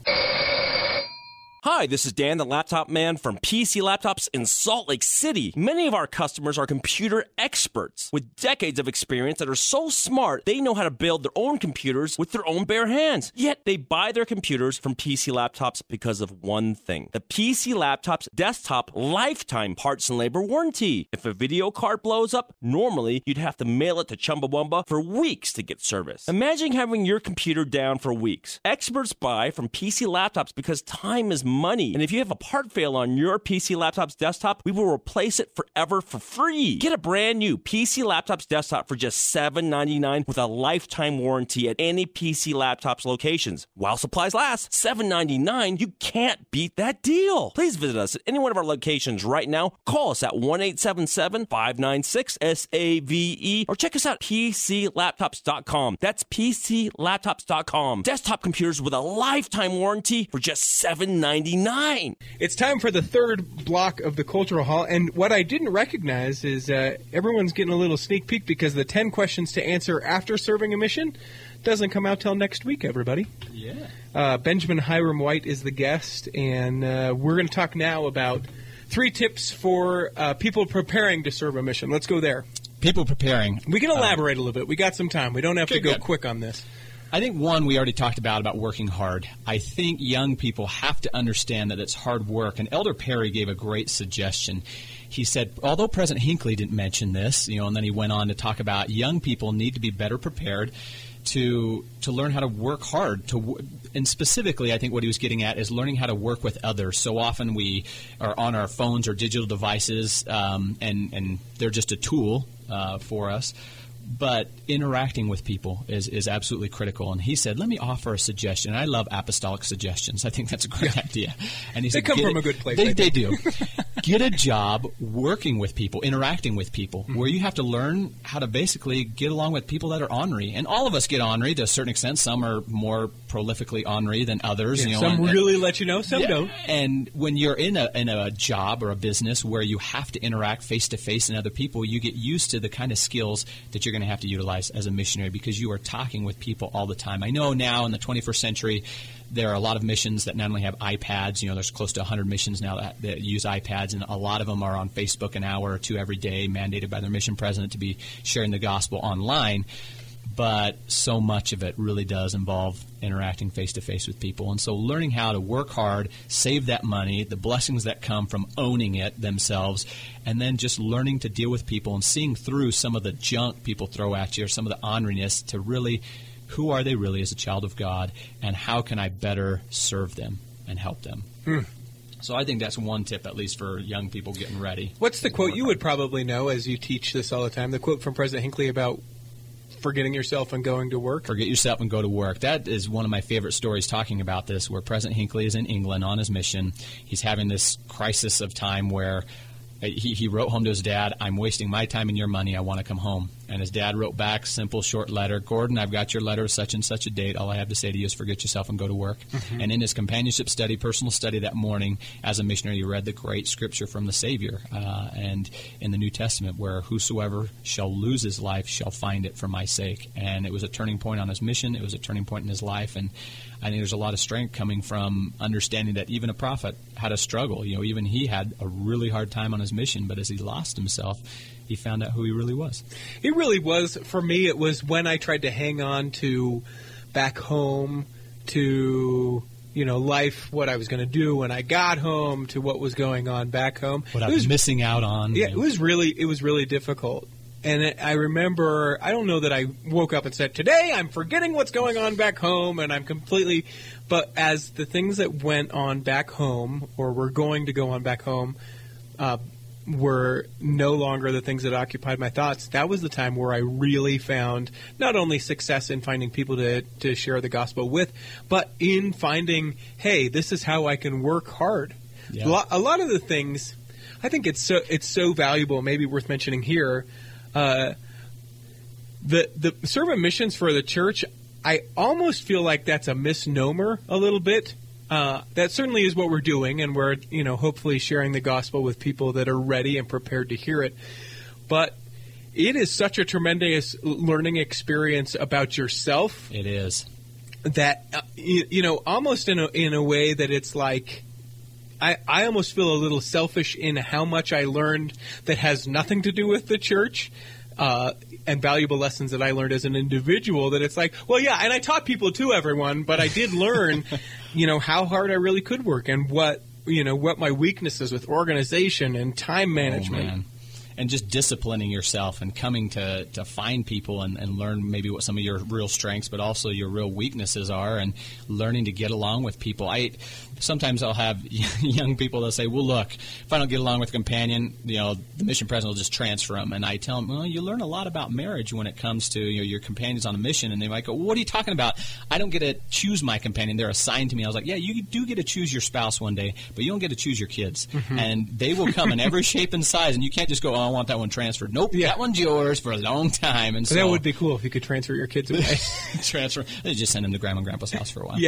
Hi, this is Dan, the laptop man from PC Laptops in Salt Lake City. Many of our customers are computer experts with decades of experience that are so smart they know how to build their own computers with their own bare hands. Yet they buy their computers from PC Laptops because of one thing: the PC Laptops desktop lifetime parts and labor warranty. If a video card blows up, normally you'd have to mail it to Chumbawamba for weeks to get service. Imagine having your computer down for weeks. Experts buy from PC Laptops because time is money. And if you have a part fail on your PC Laptops desktop, we will replace it forever for free. Get a brand new PC Laptops desktop for just $7.99 with a lifetime warranty at any PC Laptops locations. While supplies last, $7.99, you can't beat that deal. Please visit us at any one of our locations right now. Call us at 1-877-596-SAVE or check us out at PCLaptops.com. That's PCLaptops.com. Desktop computers with a lifetime warranty for just $7.99. $9.99. It's time for the third block of the Cultural Hall, and what I didn't recognize is everyone's getting a little sneak peek because the 10 questions to answer after serving a mission doesn't come out till next week, everybody. Yeah. Benjamin Hiram White is the guest, and we're going to talk now about 3 tips for people preparing to serve a mission. Let's go there. People preparing. We can elaborate a little bit. We got some time. We don't have to go good. quick on this. I think one we already talked about working hard. I think young people have to understand that it's hard work. And Elder Perry gave a great suggestion. He said, although President Hinckley didn't mention this, and then he went on to talk about young people need to be better prepared to learn how to work hard. And specifically, I think what he was getting at is learning how to work with others. So often we are on our phones or digital devices, and they're just a tool for us. But interacting with people is absolutely critical. And he said, let me offer a suggestion. I love apostolic suggestions. I think that's a great idea. And he said, they come from a good place. They do. Get a job working with people, interacting with people, where you have to learn how to basically get along with people that are ornery. And all of us get ornery to a certain extent. Some are more prolifically ornery than others. Yeah, some really let you know, some don't. And when you're in a job or a business where you have to interact face-to-face with other people, you get used to the kind of skills that you're going to have to utilize as a missionary because you are talking with people all the time. I know now in the 21st century there are a lot of missions that not only have iPads, there's close to 100 missions now that use iPads, and a lot of them are on Facebook an hour or two every day, mandated by their mission president to be sharing the gospel online. But so much of it really does involve interacting face-to-face with people. And so learning how to work hard, save that money, the blessings that come from owning it themselves, and then just learning to deal with people and seeing through some of the junk people throw at you or some of the orneriness to really, who are they really as a child of God, and how can I better serve them and help them? So I think that's one tip, at least for young people getting ready. What's the quote you would probably know as you teach this all the time? The quote from President Hinckley about forgetting yourself and going to work? Forget yourself and go to work. That is one of my favorite stories talking about this, where President Hinckley is in England on his mission. He's having this crisis of time where he wrote home to his dad, I'm wasting my time and your money. I want to come home. And his dad wrote back, simple, short letter, Gordon, I've got your letter such and such a date. All I have to say to you is forget yourself and go to work. And in his companionship study, personal study that morning, as a missionary, he read the great scripture from the Savior and in the New Testament, where whosoever shall lose his life shall find it for my sake. And it was a turning point on his mission. It was a turning point in his life. And I think there's a lot of strength coming from understanding that even a prophet had a struggle. Even he had a really hard time on his mission, but as he lost himself, he found out who he really was. It really was. For me, it was when I tried to hang on to back home, to life, what I was going to do when I got home, to what was going on back home. What I was missing out on. Yeah, it was really difficult. And I remember, I don't know that I woke up and said, today I'm forgetting what's going on back home, and I'm completely... But as the things that went on back home, or were going to go on back home, were no longer the things that occupied my thoughts, that was the time where I really found not only success in finding people to share the gospel with, but in finding, hey, this is how I can work hard. Yeah. A lot of the things, I think it's so valuable, maybe worth mentioning here. The servant missions for the church, I almost feel like that's a misnomer a little bit. That certainly is what we're doing, and we're hopefully sharing the gospel with people that are ready and prepared to hear it. But it is such a tremendous learning experience about yourself. It is. That almost in a way that it's like I almost feel a little selfish in how much I learned that has nothing to do with the church. And valuable lessons that I learned as an individual, that it's like, well, yeah, and I taught people too, everyone, but I did learn, how hard I really could work and what my weaknesses with organization and time management. Oh, man. And just disciplining yourself and coming to find people and learn maybe what some of your real strengths, but also your real weaknesses are, and learning to get along with people. Sometimes I'll have young people that say, well, look, if I don't get along with a companion, the mission president will just transfer them. And I tell them, well, you learn a lot about marriage when it comes to your companions on a mission. And they might go, well, what are you talking about? I don't get to choose my companion. They're assigned to me. I was like, yeah, you do get to choose your spouse one day, but you don't get to choose your kids. Mm-hmm. And they will come in every shape and size, and you can't just go, oh, I want that one transferred. Nope, yeah. That one's yours for a long time. And so that would be cool if you could transfer your kids away. Transfer. They just send them to Grandma and Grandpa's house for a while. Yeah.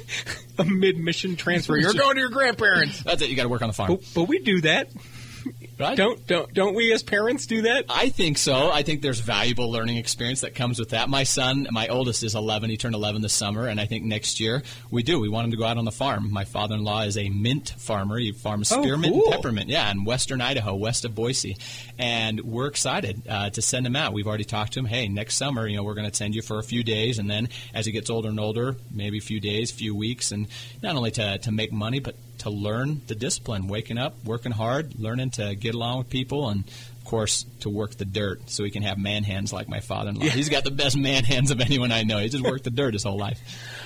a mid-mission transfer. You're going to your grandparents. That's it. You got to work on the farm. But we do that. Right? Don't we as parents do that? I think so. I think there's valuable learning experience that comes with that. My son, my oldest, is 11. He turned 11 this summer, and I think next year we want him to go out on the farm. My father-in-law is a mint farmer. He farms spearmint and peppermint, in western Idaho, west of Boise. And we're excited to send him out. We've already talked to him. Hey, next summer, we're going to send you for a few days, and then as he gets older and older, maybe a few days, few weeks, and not only to make money, but to learn the discipline, waking up, working hard, learning to get along with people, and, of course, to work the dirt so he can have man hands like my father-in-law. Yeah. He's got the best man hands of anyone I know. He just worked the dirt his whole life.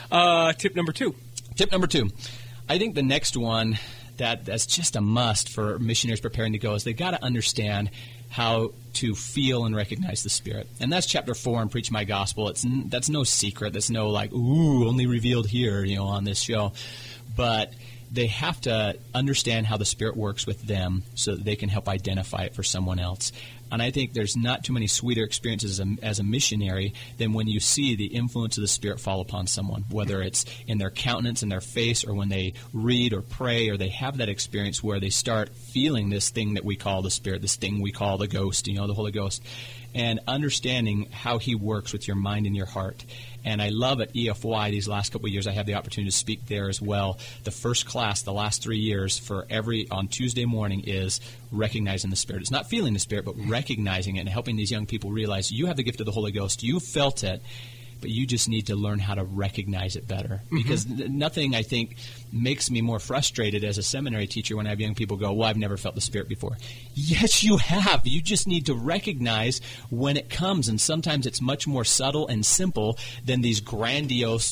Tip number 2. Tip number 2. I think the next one that's just a must for missionaries preparing to go is they got to understand how to feel and recognize the Spirit. And that's chapter 4 in Preach My Gospel. That's no secret. That's no only revealed here, on this show. But they have to understand how the Spirit works with them so that they can help identify it for someone else. And I think there's not too many sweeter experiences as a missionary than when you see the influence of the Spirit fall upon someone, whether it's in their countenance, in their face, or when they read or pray, or they have that experience where they start feeling this thing that we call the Spirit, this thing we call the ghost, the Holy Ghost, and understanding how He works with your mind and your heart. And I love at EFY these last couple of years, I have the opportunity to speak there as well. The first class, the last 3 years, on Tuesday morning is recognizing the Spirit. It's not feeling the Spirit, but recognizing it and helping these young people realize you have the gift of the Holy Ghost. You felt it, but you just need to learn how to recognize it better. Because nothing, I think, makes me more frustrated as a seminary teacher when I have young people go, well, I've never felt the Spirit before. Yes, you have. You just need to recognize when it comes. And sometimes it's much more subtle and simple than these grandiose,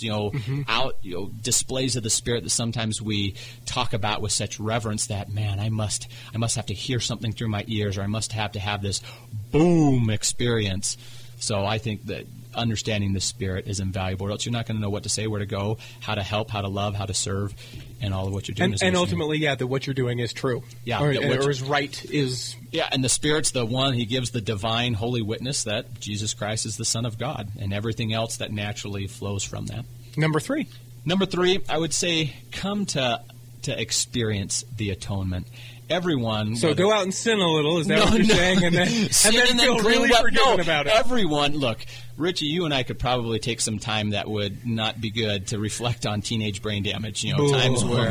displays of the Spirit that sometimes we talk about with such reverence that, man, I must have to hear something through my ears, or I must have to have this boom experience. So I think that understanding the Spirit is invaluable, or else you're not going to know what to say, where to go, how to help, how to love, how to serve, and all of what you're doing. And ultimately, that what you're doing is true. Yeah. Or is right. Yeah, and the Spirit's the one, He gives the divine holy witness that Jesus Christ is the Son of God, and everything else that naturally flows from that. Number 3, I would say come to experience the atonement. Everyone. So go out and sin a little, is that what you're saying? And then feel really forgiven about it. Everyone, look, Richie, you and I could probably take some time that would not be good to reflect on teenage brain damage, times where...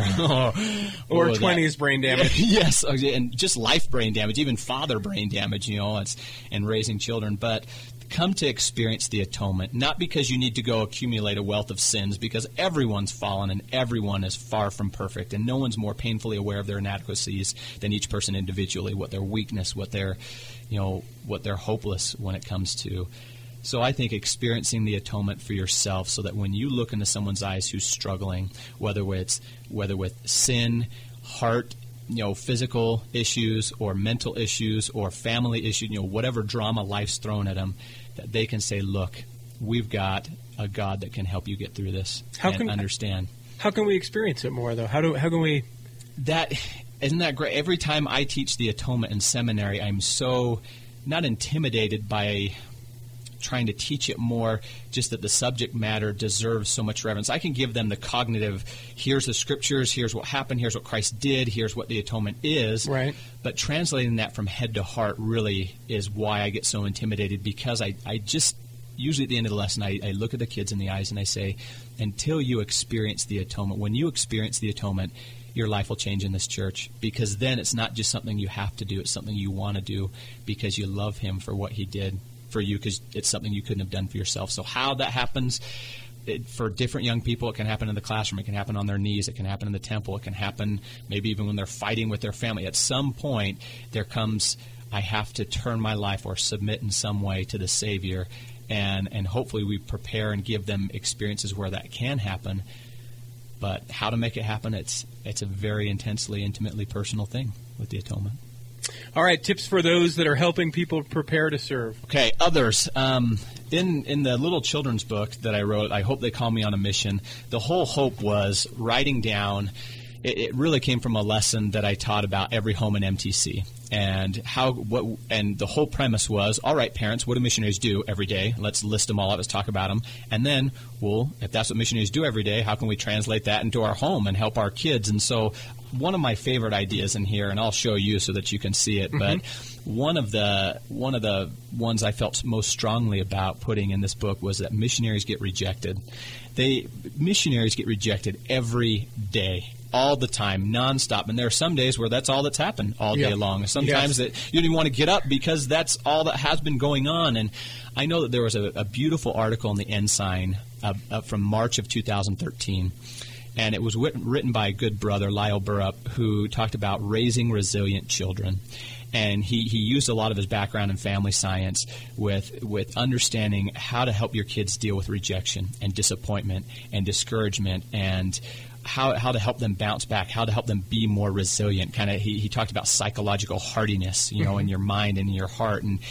or 20s brain damage. Yes, and just life brain damage, even father brain damage, and raising children. But come to experience the atonement, not because you need to go accumulate a wealth of sins, because everyone's fallen and everyone is far from perfect, and no one's more painfully aware of their inadequacies than each person individually, what their weakness, what they're hopeless when it comes to. So I think experiencing the atonement for yourself, so that when you look into someone's eyes who's struggling, whether with sin, heart, physical issues or mental issues or family issues, whatever drama life's thrown at them, that they can say, look, we've got a God that can help you get through this and understand. How can we experience it more, though? How can we... Isn't that great? Every time I teach the atonement in seminary, I'm so not intimidated by trying to teach it more, just that the subject matter deserves so much reverence. I can give them the cognitive, here's the scriptures, here's what happened, here's what Christ did, here's what the atonement is. Right. But translating that from head to heart really is why I get so intimidated, because I just, usually at the end of the lesson, I look at the kids in the eyes and I say, until you experience the atonement, when you experience the atonement, your life will change in this church, because then it's not just something you have to do, it's something you want to do because you love Him for what He did for you, because it's something you couldn't have done for yourself. So how that happens, for different young people, it can happen in the classroom, it can happen on their knees, it can happen in the temple, it can happen maybe even when they're fighting with their family. At some point, there comes, I have to turn my life or submit in some way to the Savior, and hopefully we prepare and give them experiences where that can happen. But how to make it happen, it's a very intensely, intimately personal thing with the atonement. All right, tips for those that are helping people prepare to serve. Okay, others. In the little children's book that I wrote, I Hope They Call Me on a Mission, the whole hope was writing down, it really came from a lesson that I taught about every home in MTC. And and the whole premise was, all right, parents, what do missionaries do every day? Let's list them all out. Let's talk about them. And then, well, if that's what missionaries do every day, how can we translate that into our home and help our kids? And so one of my favorite ideas in here, and I'll show you so that you can see it, but one of the ones I felt most strongly about putting in this book was that missionaries get rejected. Missionaries get rejected every day. All the time, nonstop. And there are some days where that's all that's happened all day long. Sometimes that you don't even want to get up because that's all that has been going on. And I know that there was a beautiful article in the Ensign from March of 2013. And it was written by a good brother, Lyle Burrup, who talked about raising resilient children. And he used a lot of his background in family science with understanding how to help your kids deal with rejection and disappointment and discouragement and how to help them bounce back, how to help them be more resilient. Kind of, he talked about psychological hardiness, in your mind and in your heart. And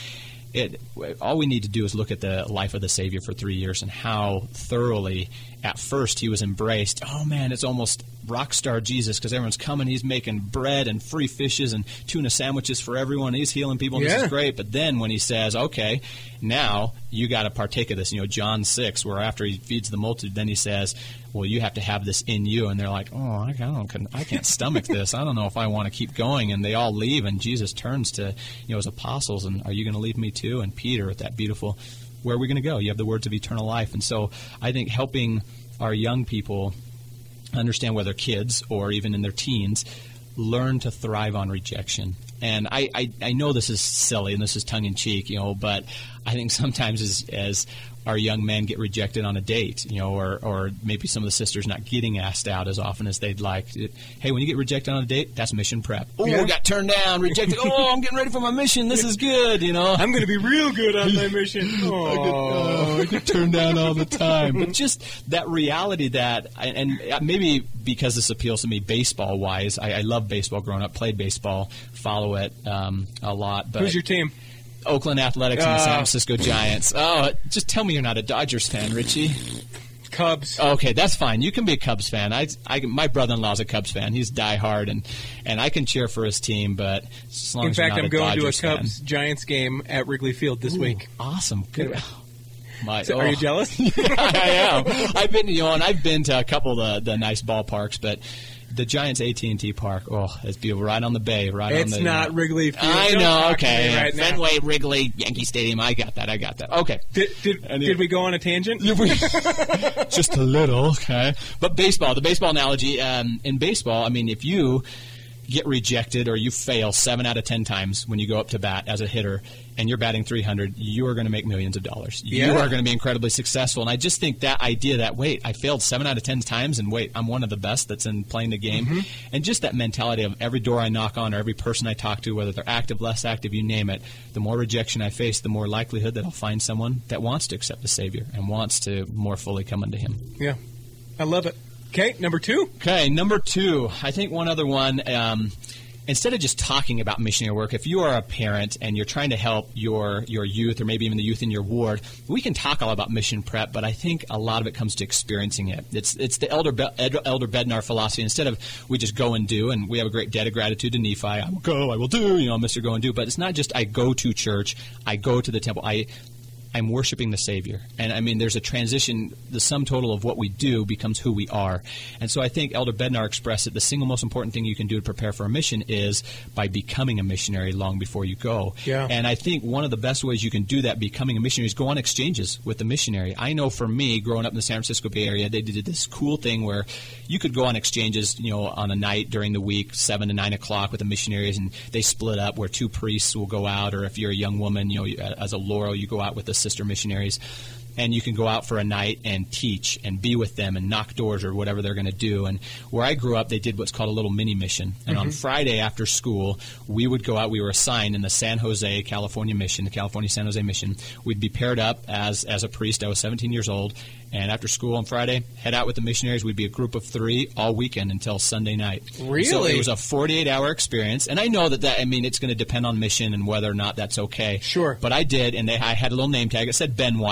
all we need to do is look at the life of the Savior for 3 years and how thoroughly, at first, he was embraced. Oh, man, it's almost rock star Jesus because everyone's coming. He's making bread and free fishes and tuna sandwiches for everyone. He's healing people, and this is great. But then when he says, okay, now you got to partake of this, John 6, where after he feeds the multitude, then he says, well, you have to have this in you. And they're like, oh, I can't stomach this. I don't know if I want to keep going. And they all leave, and Jesus turns to his apostles, and are you going to leave me too? And Peter at that beautiful, where are we going to go? You have the words of eternal life. And so I think helping our young people understand, whether kids or even in their teens, learn to thrive on rejection. And I know this is silly and this is tongue-in-cheek, but I think sometimes as our young men get rejected on a date, or maybe some of the sisters not getting asked out as often as they'd like. Hey, when you get rejected on a date, that's mission prep. Oh, we got turned down, rejected. Oh, I'm getting ready for my mission. This is good, I'm going to be real good on my mission. I get turned down all the time. But just that reality that, and maybe because this appeals to me baseball-wise, I love baseball growing up, played baseball, follow it a lot. But who's your team? Oakland Athletics and the San Francisco Giants. Oh, just tell me you're not a Dodgers fan, Richie. Cubs. Okay, that's fine. You can be a Cubs fan. My brother-in-law's a Cubs fan. He's diehard, and I can cheer for his team, but as long as you're not a Dodgers fan. In fact, I'm going to a Cubs-Giants game at Wrigley Field this week. Awesome. Good. Are you jealous? I am. I've been to a couple of the nice ballparks, but the Giants AT&T Park, it's beautiful. Right on the bay. It's not Wrigley Field. I know, okay. Right Fenway, Wrigley, Yankee Stadium. I got that. Okay. Did we go on a tangent? Just a little, okay. But baseball, the baseball analogy, in baseball, if you get rejected or you fail 7 out of 10 times when you go up to bat as a hitter and you're batting 300, you are going to make millions of dollars. You are going to be incredibly successful. And I just think that idea that, wait, I failed 7 out of 10 times and wait, I'm one of the best that's in playing the game. And just that mentality of every door I knock on or every person I talk to, whether they're active, less active, you name it, the more rejection I face, the more likelihood that I'll find someone that wants to accept the Savior and wants to more fully come unto Him. Yeah. I love it. Okay, number 2. Okay, number 2. I think one other one, instead of just talking about missionary work, if you are a parent and you're trying to help your youth or maybe even the youth in your ward, we can talk all about mission prep, but I think a lot of it comes to experiencing it. It's the Elder Bednar philosophy. Instead of we just go and do, and we have a great debt of gratitude to Nephi, I will go, I will do, Mr. Go and Do, but it's not just I go to church, I go to the temple, I'm worshiping the Savior. And there's a transition. The sum total of what we do becomes who we are. And so I think Elder Bednar expressed it. The single most important thing you can do to prepare for a mission is by becoming a missionary long before you go. Yeah. And I think one of the best ways you can do that, becoming a missionary, is go on exchanges with the missionary. I know for me, growing up in the San Francisco Bay Area, they did this cool thing where you could go on exchanges, on a night during the week, 7 to 9 o'clock with the missionaries, and they split up where 2 priests will go out, or if you're a young woman, as a Laurel, you go out with the sister missionaries, and you can go out for a night and teach and be with them and knock doors or whatever they're going to do. And where I grew up, they did what's called a little mini mission. And on Friday after school, we would go out. We were assigned in the San Jose, California mission, the California San Jose mission. We'd be paired up as a priest. I was 17 years old. And after school on Friday, head out with the missionaries. We'd be a group of 3 all weekend until Sunday night. Really? So it was a 48-hour experience. And I know that it's going to depend on mission and whether or not that's okay. Sure. But I did, and I had a little name tag. It said Ben White. It didn't say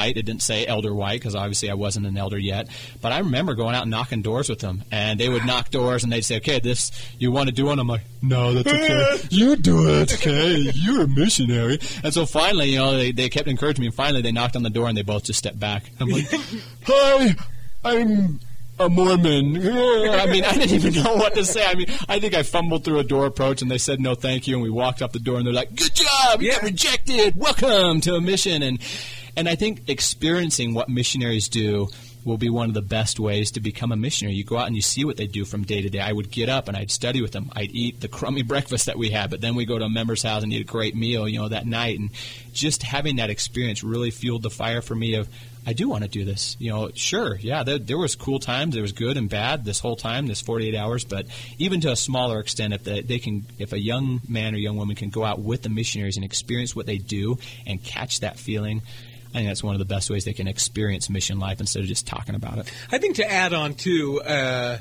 say Elder White, because obviously I wasn't an elder yet. But I remember going out and knocking doors with them, and they would knock doors, and they'd say, okay, this, you want to do one? I'm like, no, that's okay. You do it, okay? You're a missionary. And so finally, they kept encouraging me, and finally they knocked on the door, and they both just stepped back. I'm like, hi, I'm a Mormon. I mean, I didn't even know what to say. I mean, I think I fumbled through a door approach, and they said no thank you, and we walked out the door, and they're like, good job, you got rejected, welcome to a mission. And I think experiencing what missionaries do will be one of the best ways to become a missionary. You go out and you see what they do from day to day. I would get up and I'd study with them. I'd eat the crummy breakfast that we had, but then we go to a member's house and eat a great meal, that night. And just having that experience really fueled the fire for me of, I do want to do this. Sure, yeah, there was cool times. There was good and bad this whole time, this 48 hours. But even to a smaller extent, if a young man or young woman can go out with the missionaries and experience what they do and catch that feeling, I think that's one of the best ways they can experience mission life instead of just talking about it. I think to add on too, and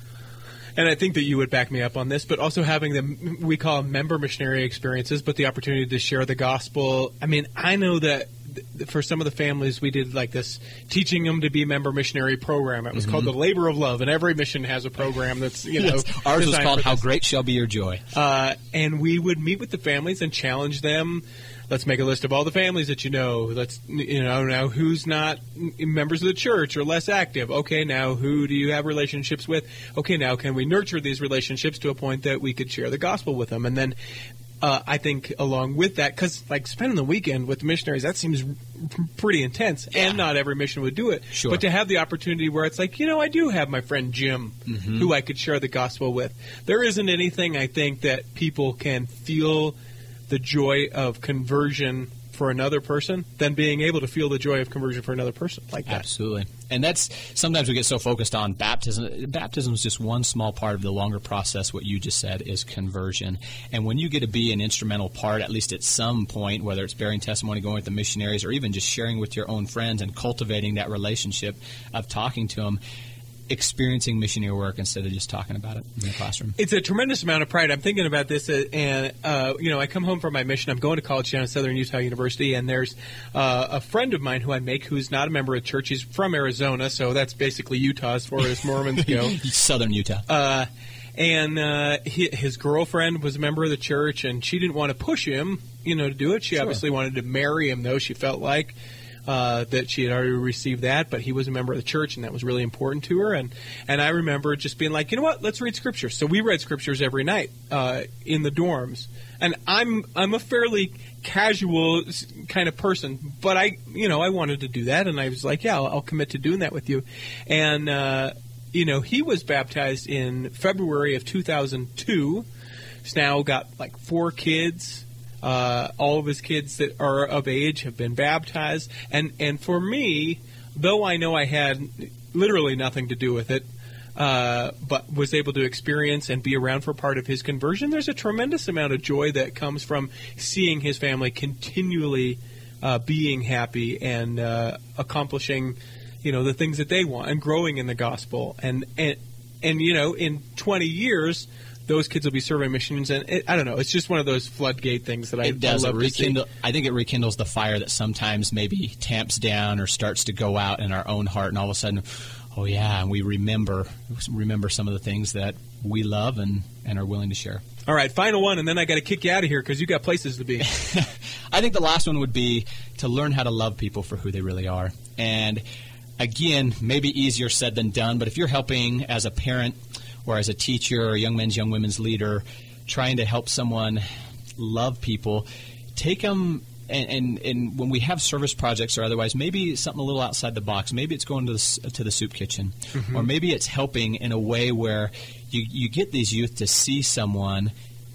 I think that you would back me up on this, but also having them, we call them member missionary experiences, but the opportunity to share the gospel. I mean, I know that for some of the families, we did like this teaching them to be member missionary program. It was called the Labor of Love, and every mission has a program that's, Ours was called How Great Shall Be Your Joy. And we would meet with the families and challenge them. Let's make a list of all the families that you know. Let's, now who's not members of the church or less active. Okay, now who do you have relationships with? Okay, now can we nurture these relationships to a point that we could share the gospel with them? And then I think along with that, because like spending the weekend with the missionaries, that seems pretty intense, and not every mission would do it. Sure. But to have the opportunity where it's like, I do have my friend Jim who I could share the gospel with. There isn't anything, I think, that people can feel the joy of conversion for another person than being able to feel the joy of conversion for another person like that. Absolutely. And that's, sometimes we get so focused on baptism. Baptism is just one small part of the longer process. What you just said is conversion. And when you get to be an instrumental part, at least at some point, whether it's bearing testimony, going with the missionaries, or even just sharing with your own friends and cultivating that relationship of talking to them, experiencing missionary work instead of just talking about it in the classroom. It's a tremendous amount of pride. I'm thinking about this, and I come home from my mission. I'm going to college down at Southern Utah University, and there's a friend of mine who I make who's not a member of the church. He's from Arizona, so that's basically Utah as far as Mormons go. Southern Utah. His girlfriend was a member of the church, and she didn't want to push him, to do it. She obviously wanted to marry him, though. She felt like that she had already received that, but he was a member of the church, and that was really important to her. And I remember just being like, let's read scriptures. So we read scriptures every night in the dorms. And I'm a fairly casual kind of person, but I wanted to do that, and I was like, yeah, I'll commit to doing that with you. And he was baptized in February of 2002. He's now got like 4 kids. All of his kids that are of age have been baptized. And for me, though I know I had literally nothing to do with it, but was able to experience and be around for part of his conversion, there's a tremendous amount of joy that comes from seeing his family continually being happy and accomplishing, the things that they want and growing in the gospel. And in 20 years, those kids will be serving missions, and I don't know. It's just one of those floodgate things that I love to see. I think it rekindles the fire that sometimes maybe tamps down or starts to go out in our own heart, and all of a sudden, oh yeah, and we remember some of the things that we love and are willing to share. All right, final one, and then I got to kick you out of here because you got places to be. I think the last one would be to learn how to love people for who they really are. And again, maybe easier said than done, but if you're helping as a parent or as a teacher or young men's, young women's leader, trying to help someone love people, take them, and when we have service projects or otherwise, maybe something a little outside the box. Maybe it's going to the soup kitchen, or maybe it's helping in a way where you get these youth to see someone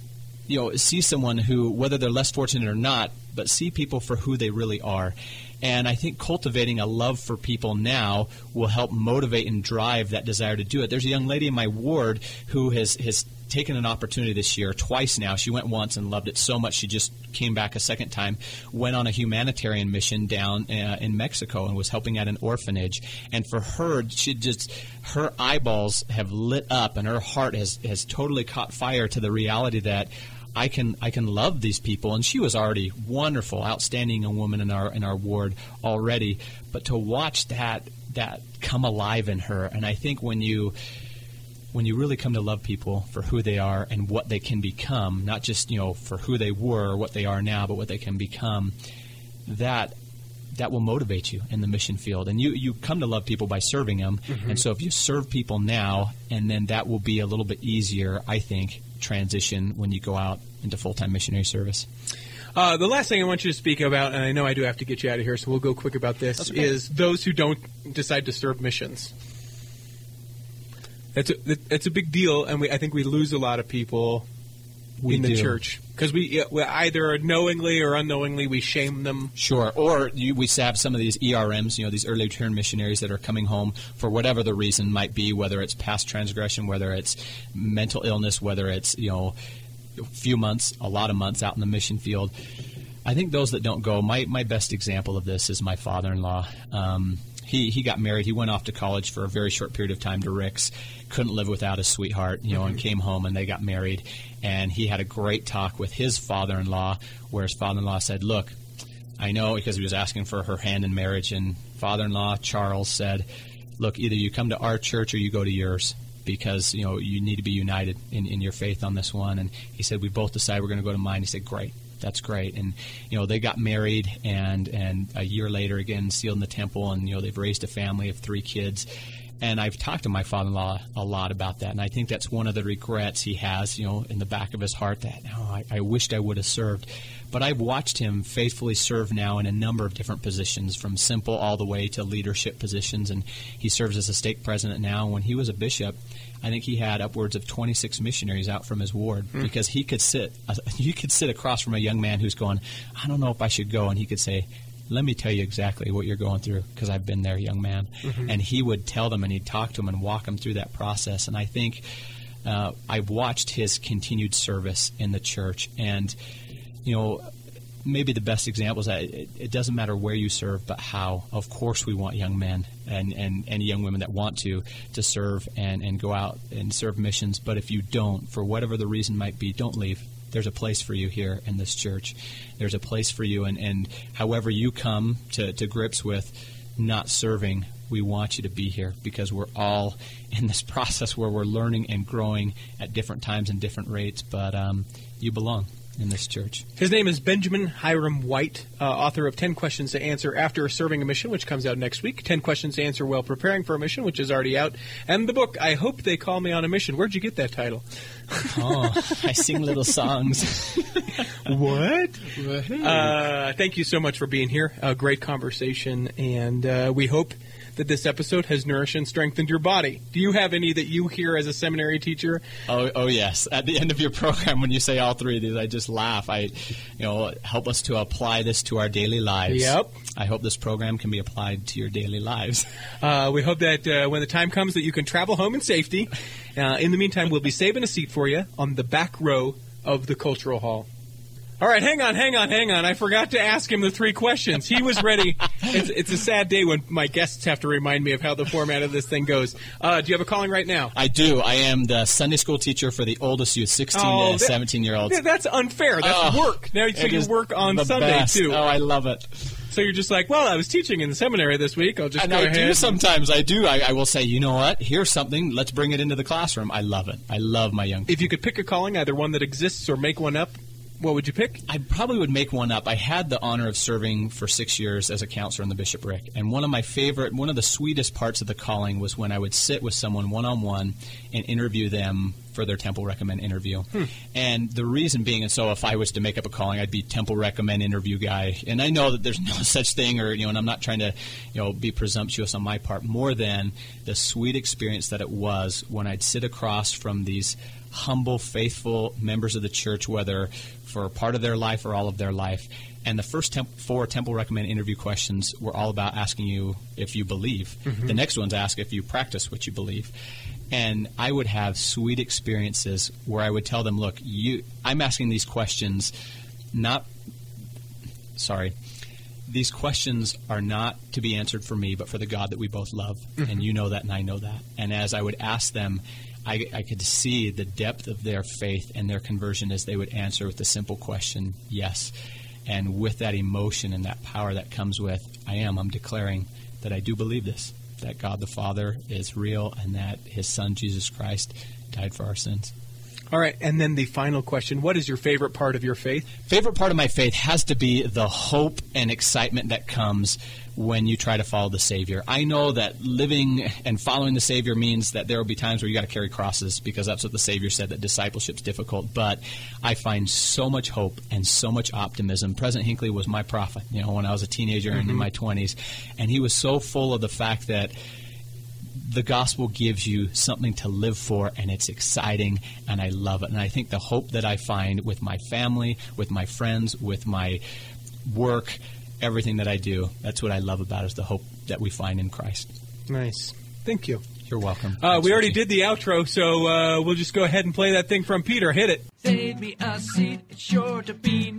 who, whether they're less fortunate or not, but see people for who they really are. And I think cultivating a love for people now will help motivate and drive that desire to do it. There's a young lady in my ward who has taken an opportunity this year, twice now. She went once and loved it so much she just came back a second time, went on a humanitarian mission down in Mexico and was helping at an orphanage. And for her, her eyeballs have lit up and her heart has totally caught fire to the reality that I can love these people, and she was already wonderful, outstanding young woman in our ward already. But to watch that come alive in her, and I think when you really come to love people for who they are and what they can become, not just for who they were or what they are now, but what they can become, that will motivate you in the mission field. And you come to love people by serving them. Mm-hmm. And so if you serve people now, and then that will be a little bit easier, I think, transition when you go out into full-time missionary service. The last thing I want you to speak about, and I know I do have to get you out of here, so we'll go quick about this, is those who don't decide to serve missions. It's a big deal, and I think we lose a lot of people in the church. Because we either knowingly or unknowingly we shame them. Sure. Or we have some of these ERMs, these early return missionaries that are coming home for whatever the reason might be, whether it's past transgression, whether it's mental illness, whether it's, a few months, a lot of months out in the mission field. I think those that don't go, my best example of this is my father-in-law. He got married. He went off to college for a very short period of time to Rick's. Couldn't live without his sweetheart, and came home, and they got married. And he had a great talk with his father-in-law, where his father-in-law said, look, I know, because he was asking for her hand in marriage, and father-in-law Charles said, look, either you come to our church or you go to yours, because, you need to be united in your faith on this one. And he said, we both decided we're going to go to mine. He said, great. That's great. And, they got married, and a year later, again, sealed in the temple, and, they've raised a family of 3 kids. And I've talked to my father-in-law a lot about that, and I think that's one of the regrets he has, in the back of his heart, that, I wished I would have served. But I've watched him faithfully serve now in a number of different positions, from simple all the way to leadership positions, and he serves as a stake president now. When he was a bishop, I think he had upwards of 26 missionaries out from his ward, because you could sit across from a young man who's going, I don't know if I should go, and he could say, let me tell you exactly what you're going through, because I've been there, young man. Mm-hmm. And he would tell them, and he'd talk to them and walk them through that process. And I think I've watched his continued service in the church. And, maybe the best example is that it doesn't matter where you serve, but how. Of course we want young men and young women that want to serve and go out and serve missions. But if you don't, for whatever the reason might be, don't leave. There's a place for you here in this church. There's a place for you, and however you come to grips with not serving, we want you to be here, because we're all in this process where we're learning and growing at different times and different rates, but you belong in this church. His name is Benjamin Hiram White, author of 10 Questions to Answer After Serving a Mission, which comes out next week, 10 Questions to Answer While Preparing for a Mission, which is already out, and the book, I Hope They Call Me on a Mission. Where'd you get that title? I sing little songs. What? Thank you so much for being here. A great conversation, and we hope that this episode has nourished and strengthened your body. Do you have any that you hear as a seminary teacher? Oh yes. At the end of your program, when you say all 3 of these, I just laugh. Help us to apply this to our daily lives. Yep. I hope this program can be applied to your daily lives. We hope that when the time comes that you can travel home in safety. In the meantime, we'll be saving a seat for you on the back row of the Cultural Hall. All right, hang on. I forgot to ask him the 3 questions. He was ready. It's a sad day when my guests have to remind me of how the format of this thing goes. Do you have a calling right now? I do. I am the Sunday school teacher for the oldest youth, 16 to 17-year-olds. That's unfair. That's work. Now you work on Sunday, best. too. Oh, I love it. So you're just like, well, I was teaching in the seminary this week. I'll just go ahead. I do sometimes. I do. I will say, you know what? Here's something. Let's bring it into the classroom. I love it. I love my young people. If you could pick a calling, either one that exists or make one up, what would you pick? I probably would make one up. I had the honor of serving for 6 years as a counselor in the bishopric. And one of the sweetest parts of the calling was when I would sit with someone one-on-one and interview them for their Temple Recommend interview. And the reason being, and so if I was to make up a calling, I'd be Temple Recommend interview guy. And I know that there's no such thing, and I'm not trying to, be presumptuous on my part, more than the sweet experience that it was when I'd sit across from these humble, faithful members of the church, whether for part of their life or all of their life. And the first 4 Temple Recommend interview questions were all about asking you if you believe. Mm-hmm. The next one's ask if you practice what you believe. And I would have sweet experiences where I would tell them, look, these questions are not to be answered for me, but for the God that we both love. Mm-hmm. And you know that, and I know that. And as I would ask them, I could see the depth of their faith and their conversion as they would answer with the simple question, yes. And with that emotion and that power that comes with, I'm declaring that I do believe this, that God the Father is real and that His Son, Jesus Christ, died for our sins. All right, and then the final question, what is your favorite part of your faith? Favorite part of my faith has to be the hope and excitement that comes when you try to follow the Savior. I know that living and following the Savior means that there will be times where you got to carry crosses, because that's what the Savior said, that discipleship's difficult. But I find so much hope and so much optimism. President Hinckley was my prophet, when I was a teenager and in my 20s, and he was so full of the fact that the gospel gives you something to live for, and it's exciting, and I love it. And I think the hope that I find with my family, with my friends, with my work, everything that I do, that's what I love about it, is the hope that we find in Christ. Nice. Thank you. You're welcome. We already did the outro, so we'll just go ahead and play that thing from Peter. Hit it. Save me a seat, it's sure to be